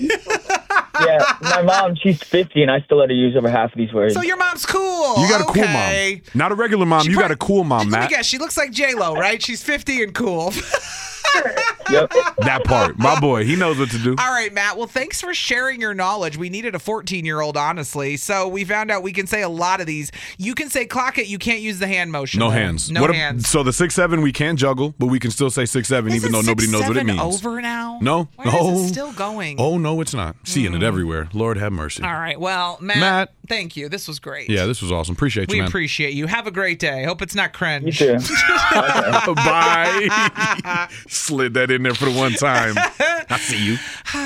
Yeah, my mom, she's fifty, and I still let her use over half of these words. So your mom's cool. You got a cool okay. mom. Not a regular mom. She you prob- got a cool mom, Let me Matt. guess. She looks like J Lo, right? She's fifty and cool. Yep. That part. My boy, he knows what to do. All right, Matt. Well, thanks for sharing your knowledge. We needed a fourteen-year-old, honestly. So we found out we can say a lot of these. You can say clock it. You can't use the hand motion. No though. hands. No What a- hands. so the six seven we can't juggle, but we can still say six seven even Isn't though nobody six, knows what it seven means. over now? No. Where no. is it still going? Oh no, it's not. Seeing it everywhere. Lord have mercy. All right. Well, Matt, Matt. thank you. This was great. Yeah, this was awesome. Appreciate you, We man. appreciate you. Have a great day. Hope it's not cringe. You too. Bye. slid that in there for the one time. I see you.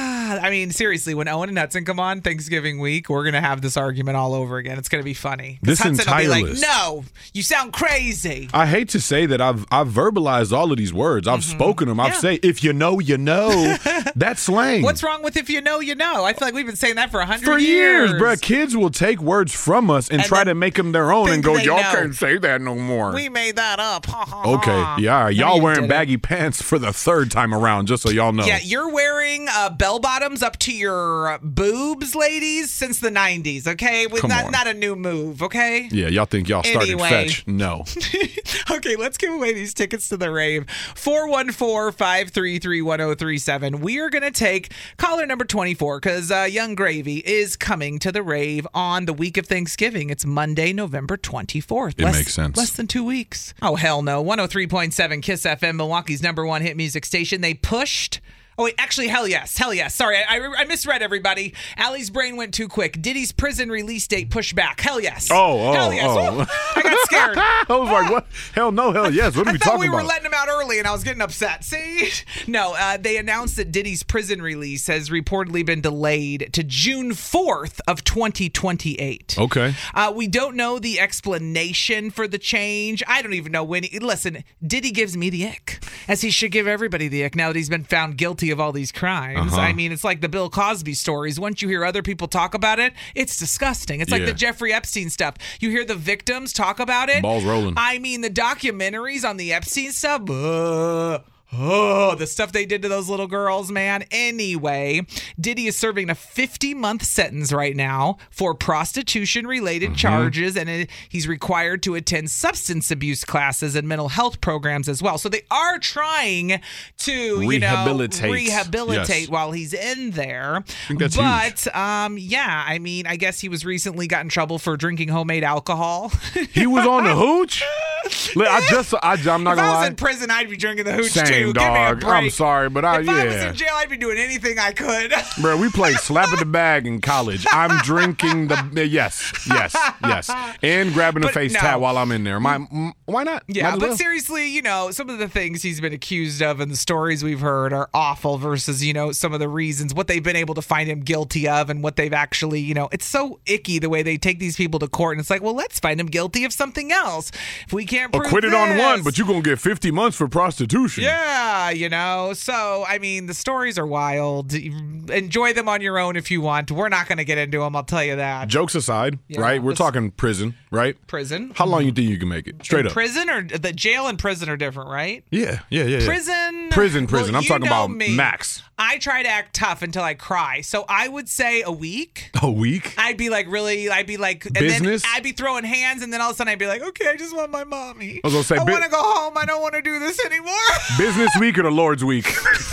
I mean, seriously, when Owen and Hudson come on Thanksgiving week, we're going to have this argument all over again. It's going to be funny. This Hudson entire will be like, list. no, you sound crazy. I hate to say that I've I've verbalized all of these words. I've Mm-hmm. spoken them. I've Yeah. say, if you know, you know. That's slang. What's wrong with if you know, you know? I feel like we've been saying that for a hundred For years. years, bro. Kids will take words from us and, And try then to make them their own and think go, they y'all know. can't say that no more. We made that up. Ha, ha, ha. Okay, yeah, all right. No, Y'all you wearing didn't. baggy pants for the third time around, just so y'all know. Yeah, you're wearing uh, bell bottoms up to your boobs, ladies, since the nineties, okay? With Come not, on. not a new move, okay? Yeah, y'all think y'all started Anyway. fetch? No. Okay, let's give away these tickets to the rave. four one four, five three three, one zero three seven. We are going to take caller number twenty-four because uh, Young Gravy is coming to the rave on the week of Thanksgiving. It's Monday, November twenty-fourth. It less, makes sense. Less than two weeks. Oh, hell no. one oh three point seven Kiss F M, Milwaukee's number one hit music station. They pushed... Oh, wait, actually, hell yes. Hell yes. Sorry, I, I, I misread everybody. Allie's brain went too quick. Diddy's prison release date pushed back. Hell yes. Oh, oh, hell yes. oh. Ooh, I got scared. I was like, what? Hell no, hell yes. What are I we thought talking we were about? letting him out early, and I was getting upset. See? No, uh, they announced that Diddy's prison release has reportedly been delayed to June fourth of twenty twenty-eight. Okay. Uh, we don't know the explanation for the change. I don't even know when. He, listen, Diddy gives me the ick, as he should give everybody the ick now that he's been found guilty of all these crimes. Uh-huh. I mean, it's like the Bill Cosby stories. Once you hear other people talk about it, it's disgusting. It's like Yeah. the Jeffrey Epstein stuff. You hear the victims talk about it. Balls rolling. I mean, the documentaries on the Epstein stuff. Uh, Oh, the stuff they did to those little girls, man. Anyway, Diddy is serving a fifty-month sentence right now for prostitution-related Mm-hmm. charges, and it, he's required to attend substance abuse classes and mental health programs as well. So they are trying to, you know, Rehabilitate. rehabilitate Yes. while he's in there. think that's but, um, yeah, I mean, I guess he was recently got in trouble for drinking homemade alcohol. He was on the hooch? Look, I just, I, I'm not If gonna I was lie. in prison, I'd be drinking the hooch Same, too. Give me a dog. break. I'm sorry, but I, if I was yeah. in jail, I'd be doing anything I could. Bro, we played slap in the bag in college. I'm drinking the yes, yes, yes, and grabbing the But face no. tat while I'm in there. My, mm, why not? Yeah, Might as but well. seriously, you know, some of the things he's been accused of and the stories we've heard are awful versus, you know, some of the reasons, what they've been able to find him guilty of and what they've actually, you know, it's so icky the way they take these people to court. And it's like, well, let's find him guilty of something else. If we can't prove acquitted this. on one, but you're gonna get fifty months for prostitution. Yeah, you know, so, I mean, the stories are wild. Enjoy them on your own if you want. We're not going to get into them, I'll tell you that. Jokes aside, Yeah, right? We're this- talking prison, right? Prison. How long you think you can make it? Straight In up. Prison or the jail and prison are different, right? Yeah, yeah, yeah. yeah. Prison. Prison, prison. Well, I'm you talking know about me. max. I try to act tough until I cry. So I would say a week. A week? I'd be like, really, I'd be like, and Business? then I'd be throwing hands, and then all of a sudden I'd be like, okay, I just want my mommy. I was gonna say, I bi- want to go home. I don't want to do this anymore. Business week or the Lord's week?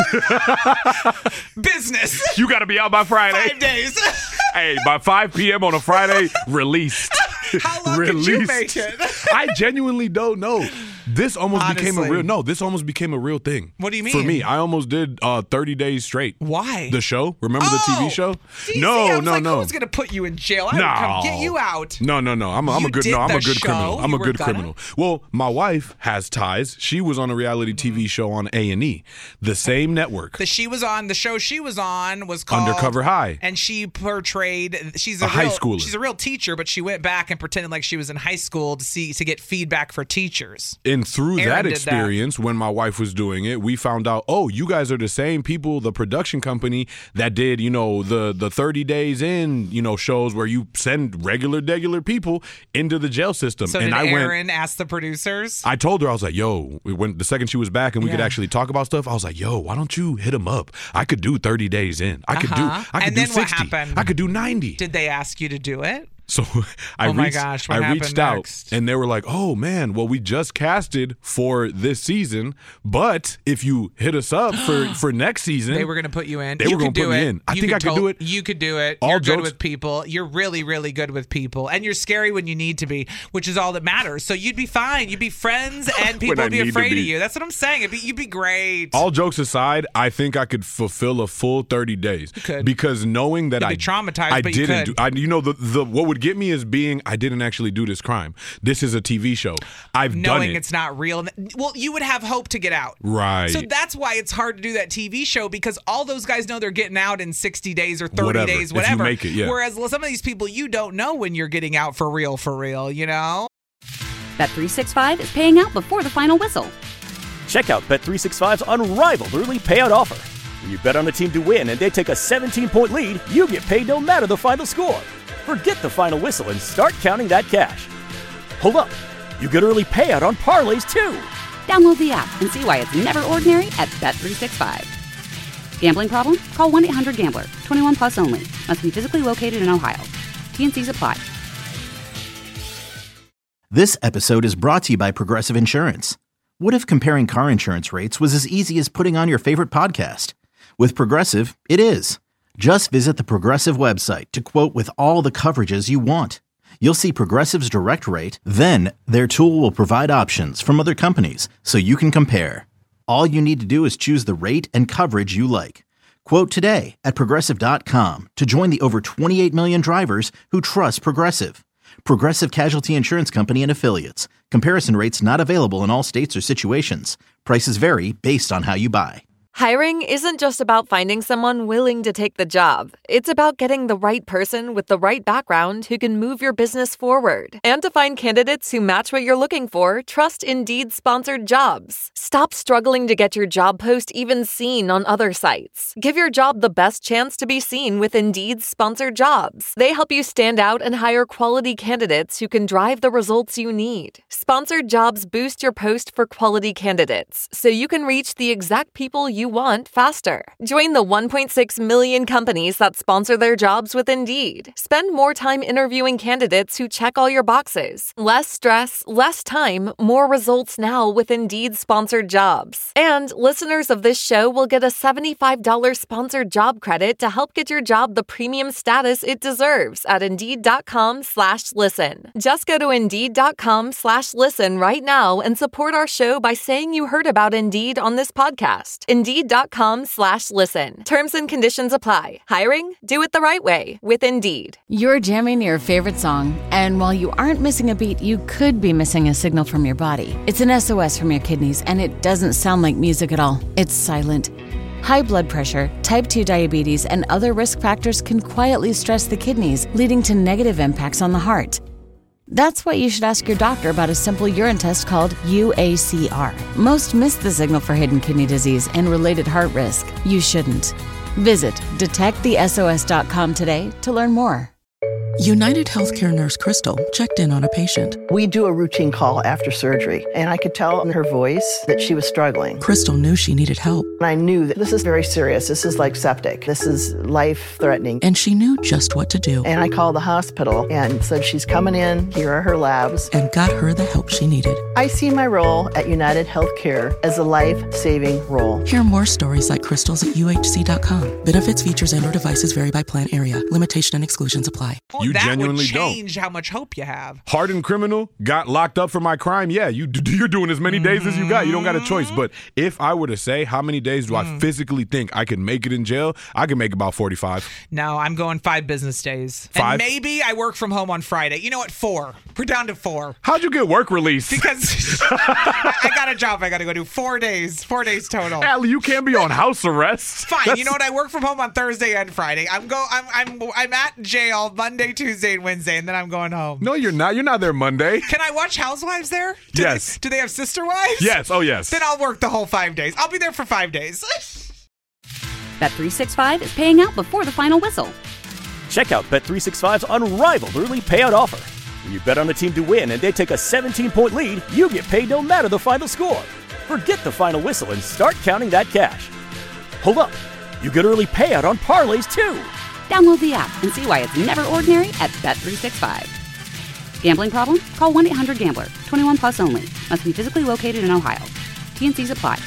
Business. You got to be out by Friday. Five days. Hey, by five p.m. on a Friday, released. How long released. did you make it? I genuinely don't know. This almost became a Honestly. real no. This almost became a real thing. What do you For mean? me, I almost did uh, thirty days straight. Why? The show. Remember the T V show? See, no, see, I was no, like, no. who's gonna put you in jail? I No. would come get you out. No, no, no. I'm a, I'm You a good did no. I'm a the good show? criminal. I'm You a were good gonna? criminal. Well, my wife has ties. She was on a reality T V show on A and E, the same network. The she was on the show she was on was called Undercover High. and she portrayed she's a, A high real, schooler. She's a real teacher, but she went back and pretended like she was in high school to see to get feedback for teachers. And through Aaron that did experience, when my wife was doing it, we found out, oh, you guys are the same people, the production company that did, you know, the the thirty days in, you know, shows where you send regular, regular people into the jail system. So and did I Aaron went. ask the producers? I told her, I was like, yo, when the second she was back and we could Yeah. actually talk about stuff, I was like, yo, why don't you hit him up? I could do thirty days in. I could do Uh-huh. I could And do then what sixty. happened? I could do ninety. Did they ask you to do it? So I Oh my reached, gosh, what I happened reached out next? and they were like, oh man, well, we just casted for this season, but if you hit us up for, for next season, They were going to put you in. They you were could gonna put do me it. in. I You think I could tot- do it. You could do it. All You're good jokes- with people. You're really, really good with people. And you're scary when you need to be, which is all that matters. So you'd be fine. You'd be friends and people I would be need to afraid be. of you. That's what I'm saying. It'd be, you'd be great. all jokes aside, I think I could fulfill a full thirty days. You could. Because knowing that You'd I be traumatized, I but you didn't could. do I you know the, the what would would get me is being, I didn't actually do this crime. This is a T V show. I've done Knowing it. it's not real. Well, you would have hope to get out. Right. So that's why it's hard to do that T V show, because all those guys know they're getting out in sixty days or thirty Whatever. days, If you whatever. make it, yeah. Whereas some of these people, you don't know when you're getting out for real, for real, you know? Bet three sixty-five is paying out before the final whistle. Check out Bet three sixty-five's unrivaled early payout offer. When you bet on a team to win and they take a seventeen-point lead, you get paid no matter the final score. Forget the final whistle and start counting that cash. Hold up. You get early payout on parlays, too. Download the app and see why it's never ordinary at Bet three sixty-five. Gambling problem? Call one eight hundred gambler. twenty-one plus only. Must be physically located in Ohio. T N Cs apply. This episode is brought to you by Progressive Insurance. What if comparing car insurance rates was as easy as putting on your favorite podcast? With Progressive, it is. Just visit the Progressive website to quote with all the coverages you want. You'll see Progressive's direct rate, then their tool will provide options from other companies so you can compare. All you need to do is choose the rate and coverage you like. Quote today at Progressive dot com to join the over twenty-eight million drivers who trust Progressive. Progressive Casualty Insurance Company and Affiliates. Comparison rates not available in all states or situations. Prices vary based on how you buy. Hiring isn't just about finding someone willing to take the job. It's about getting the right person with the right background who can move your business forward. And to find candidates who match what you're looking for, trust Indeed-sponsored jobs. Stop struggling to get your job post even seen on other sites. Give your job the best chance to be seen with Indeed-sponsored jobs. They help you stand out and hire quality candidates who can drive the results you need. Sponsored jobs boost your post for quality candidates, so you can reach the exact people you want faster. Join the one point six million companies that sponsor their jobs with Indeed. Spend more time interviewing candidates who check all your boxes. Less stress, less time, more results now with Indeed sponsored jobs. And listeners of this show will get a seventy-five dollars sponsored job credit to help get your job the premium status it deserves at Indeed.com slash listen. Just go to Indeed.com slash listen right now and support our show by saying you heard about Indeed on this podcast. Indeed.com slash listen. Terms and conditions apply. Hiring? Do it the right way with Indeed. You're jamming your favorite song, and while you aren't missing a beat, you could be missing a signal from your body. It's an S O S from your kidneys, and it doesn't sound like music at all. It's silent. High blood pressure, type two diabetes, and other risk factors can quietly stress the kidneys, leading to negative impacts on the heart. That's why you should ask your doctor about a simple urine test called U A C R. Most miss the signal for hidden kidney disease and related heart risk. You shouldn't. Visit detect the S O S dot com today to learn more. United Healthcare nurse Crystal checked in on a patient. We do a routine call after surgery, and I could tell in her voice that she was struggling. Crystal knew she needed help. And I knew that this is very serious. This is like septic. This is life-threatening. And she knew just what to do. And I called the hospital and said, she's coming in. Here are her labs. And got her the help she needed. I see my role at United Healthcare as a life-saving role. Hear more stories like Crystal's at U H C dot com. Benefits, features, and or devices vary by plan area. Limitation and exclusions apply. You that genuinely would change how much hope you have. Hardened criminal, got locked up for my crime. Yeah, you, you're doing as many mm-hmm. days as you got. You don't got a choice. But if I were to say how many days do mm. I physically think I can make it in jail, I can make about forty-five. No, I'm going five business days. Five? And maybe I work from home on Friday. You know what? Four. We're down to four. How'd you get work release? Because I got a job I got to go do. Four days. Four days total. Allie, you can't be on house arrest. Fine. That's... You know what? I work from home on Thursday and Friday. I'm go. I'm I'm I'm at jail Monday, Tuesday, and Wednesday, and then I'm going home. No, you're not. You're not there Monday. Can I watch Housewives there? Do yes. They, do they have sister wives? Yes. Oh, yes. Then I'll work the whole five days. I'll be there for five days. Bet three sixty-five is paying out before the final whistle. Check out Bet three sixty-five's unrivaled early payout offer. When you bet on a team to win and they take a seventeen-point lead, you get paid no matter the final score. Forget the final whistle and start counting that cash. Hold up. You get early payout on parlays, too. Download the app and see why it's never ordinary at Bet three sixty-five. Gambling problem? Call one eight hundred gambler. twenty-one plus only. Must be physically located in Ohio. T N Cs apply.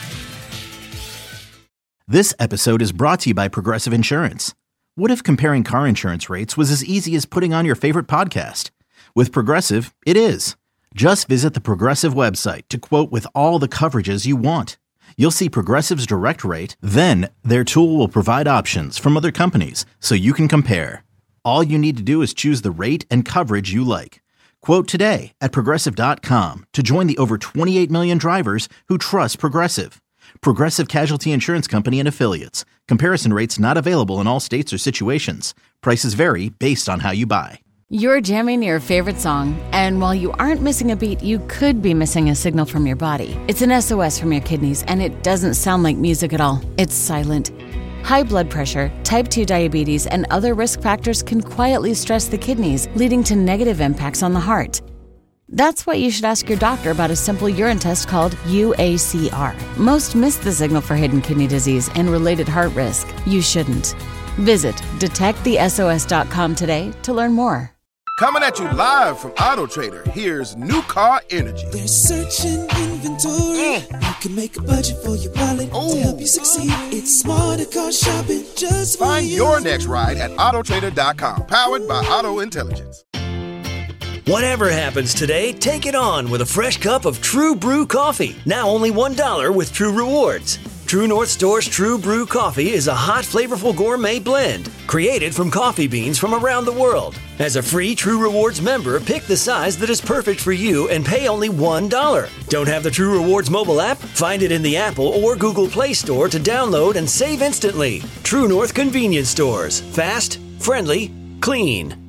This episode is brought to you by Progressive Insurance. What if comparing car insurance rates was as easy as putting on your favorite podcast? With Progressive, it is. Just visit the Progressive website to quote with all the coverages you want. You'll see Progressive's direct rate, then their tool will provide options from other companies so you can compare. All you need to do is choose the rate and coverage you like. Quote today at Progressive dot com to join the over twenty-eight million drivers who trust Progressive. Progressive Casualty Insurance Company and Affiliates. Comparison rates not available in all states or situations. Prices vary based on how you buy. You're jamming your favorite song, and while you aren't missing a beat, you could be missing a signal from your body. It's an S O S from your kidneys, and it doesn't sound like music at all. It's silent. High blood pressure, type two diabetes, and other risk factors can quietly stress the kidneys, leading to negative impacts on the heart. That's why you should ask your doctor about a simple urine test called U A C R. Most miss the signal for hidden kidney disease and related heart risk. You shouldn't. Visit detect the S O S dot com today to learn more. Coming at you live from Auto Trader, here's New Car Energy. They're searching inventory. Mm. You can make a budget for your wallet Ooh. To help you succeed. It's smarter car shopping just for Find you. your next ride at auto trader dot com, powered by Auto Intelligence. Whatever happens today, take it on with a fresh cup of True Brew coffee. Now only one dollar with True Rewards. True North Store's True Brew coffee is a hot, flavorful gourmet blend created from coffee beans from around the world. As a free True Rewards member, pick the size that is perfect for you and pay only one dollar. Don't have the True Rewards mobile app? Find it in the Apple or Google Play Store to download and save instantly. True North Convenience Stores. Fast, friendly, clean.